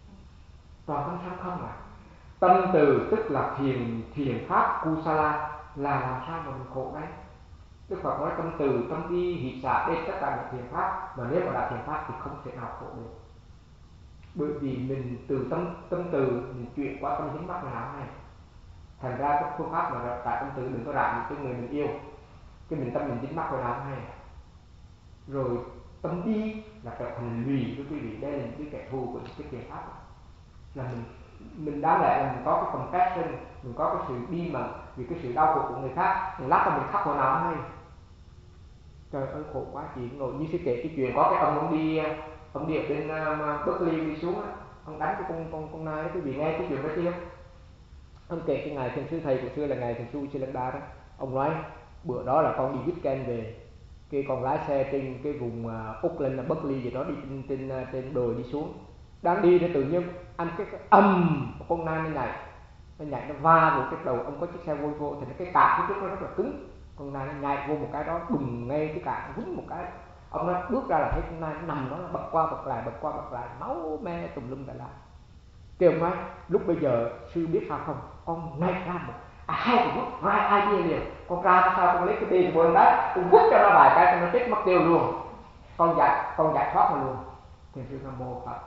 toàn tâm sân không à. Tâm từ tức là thiền thiền pháp kusala, là làm sao mà mình khổ đấy. Đức Phật nói tâm từ, tâm đi, hỷ xả, đây tất cả những thiền pháp, mà nếu mà đạt thiền pháp thì không thể nào khổ được. Bởi vì mình từ tâm tâm từ mình chuyển qua tâm dính mắc vào não này. Thành ra cái phương pháp mà tại tâm từ đừng có rạng những cái người mình yêu, cái mình tâm mình dính mắc vào não này. Rồi tâm đi là trở thành lùi với quý vị, đây là những cái kẻ thù của những cái thiền pháp. Là mình mình đáng lẽ là mình có cái compassion, mình có cái sự bi mẫn vì cái sự đau khổ của người khác, mình lát là mình khóc vào não này. Trời ơi khổ quá chị ngồi như sư kể cái chuyện có cái ông ông đi ông đi ở bên uh, Berkeley đi xuống á, ông đánh cái con con con nai đó, quý vị nghe cái chuyện đó chưa? Ông kể cái ngài thiền sư thầy của xưa là ngài thiền sư Chilanda đó, ông nói bữa đó là con đi weekend về, cái con lái xe trên cái vùng uh, Oakland là Berkeley gì đó đi trên trên, uh, trên đồi đi xuống, đang đi thì tự nhiên ăn cái, cái âm con nai nó nhảy nó nhảy nó va vào cái đầu ông, có chiếc xe Volvo thì cái cạp phía trước nó rất là cứng, con nai nó nhảy vô một cái đó đùng ngay cái cạp quýnh một cái, ông nó bước ra là thấy con nai nó nằm đó, nó bật qua bật lại bật qua bật lại máu me tùm lum tà la. Kêu ông nói lúc bây giờ sư biết sao không, con nảy ra một hai cái bút right idea liền, con ra sao con lấy cái tiền của anh đấy, con vứt cho nó vài cái cho nó chết mất tiêu luôn, con giải con giải thoát mà luôn. Thiền sư Nam Mô Phật.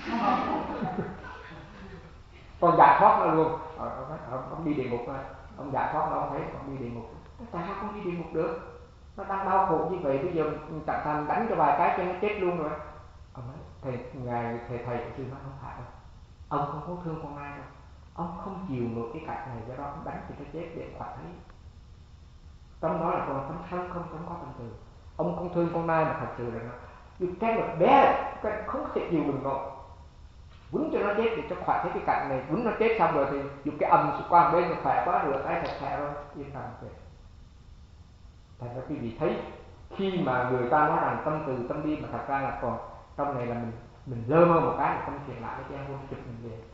Con giải thoát nó luôn. Ờ, ông, ông đi địa ngục rồi, ông giải thoát nó, ông thấy ông đi địa ngục. Tại sao không đi địa ngục được? Nó đang đau khổ như vậy, bây giờ chẳng thành đánh cho vài cái cho nó chết luôn rồi. Ông nói thầy ngài thầy thầy của sư nói không phải đâu, ông không có thương con nai đâu, ông không chịu nổi cái cảnh này, do đó ông đánh cho nó chết để thoát thấy. Trong đó là còn tấm sân không không có tâm từ. Ông không thương con nai mà thật sự là nó như cái một bé cái không thể chịu đựng nổi, quýnh cho nó chết để cho khỏe thấy cái cảnh này, quýnh nó chết xong rồi thì dùng cái âm sự quan bên nó khỏe quá rửa tay thật khỏe rồi yên tâm về. Thành ra quý vị thấy khi mà người ta nói rằng tâm từ tâm đi mà thật ra là còn trong này là mình mình lơ mơ một cái là tâm thiền lại cái hôn chụp mình về.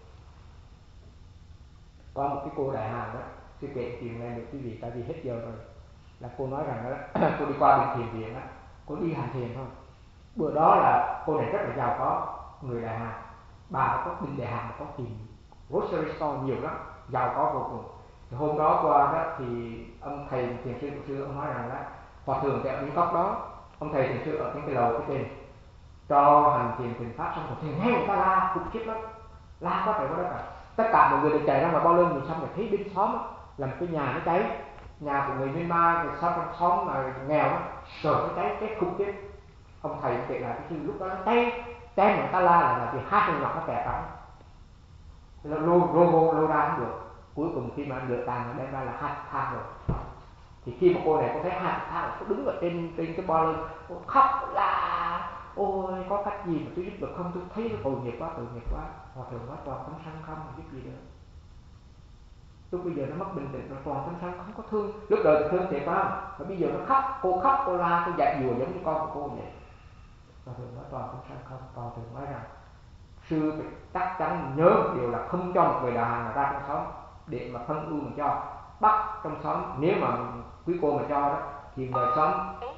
Có một cái cô đại hàng đó, sư kể chuyện này được quý vị tại vì hết giờ rồi, là cô nói rằng đó cô đi qua bên thiền viện á, cô đi hành thiền thôi. Bữa đó là cô này rất là giàu có, người đại hàng, bà có bên đại hàng có tiền grocery store nhiều lắm, giàu có vô cùng. Thì hôm đó qua đó thì ông thầy thiền sư của sư ông nói rằng đó hòa thượng tại ở những góc đó, ông thầy thiền sư ở trên cái lầu cái trên cho hành thiền thiền pháp xong rồi thì nghe người ta la khủng khiếp lắm, la quá trời quá đất cả. Tất cả mọi người đều chạy ra ngoài bao lưng, mình xong rồi thấy bên xóm á, là một cái nhà nó cháy, nhà của người Myanmar, người sau trong xóm mà nghèo á, rồi nó cháy cháy khủng khiếp. Ông thầy kể lại cái sư lúc đó nó cháy cháy mà người ta la là, là vì hai thằng nhỏ nó kẹt đó, lô lô lô lô ra không được. Cuối cùng khi mà lửa tàn nó đem ra là hai thang rồi. Thì khi mà cô này cô thấy hai thang, cô đứng ở trên trên cái bo lưng, cô khóc là ôi có cách gì mà tôi giúp được không, tôi thấy tội nghiệp quá tội nghiệp quá. Hòa thượng nói toàn tấm sân không giúp gì được. Lúc bây giờ nó mất bình tĩnh rồi, toàn tấm sân không có thương. Lúc đời thì thương thiệt phải không? Mà bây giờ nó khóc, cô khóc cô la cô dạy dùa giống như con của cô vậy. Hòa thượng nói toàn tấm sân không. Hòa thượng nói rằng sư phải chắc chắn nhớ một điều là không cho một người đạo hàng ra trong xóm để mà phân ưu mà cho. Bắt trong xóm nếu mà quý cô mà cho đó thì người xóm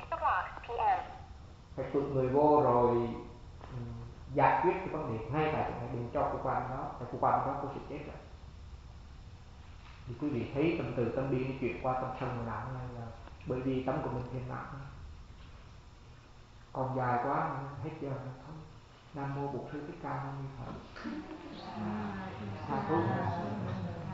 phải tụi người vô rồi um, giải quyết cái vấn đề ngay tại chỗ này, đừng cho cơ quan đó, tại cơ quan đó có sự chết rồi. Thì quý vị thấy tâm từ tâm bi nó chuyển qua tâm sân của đạo này là bởi vì tâm của mình thiền nặng. Còn dài quá hết giờ rồi thôi. Nam mô Bụt Sư Thích Ca Mâu Ni Phật. Sa thú.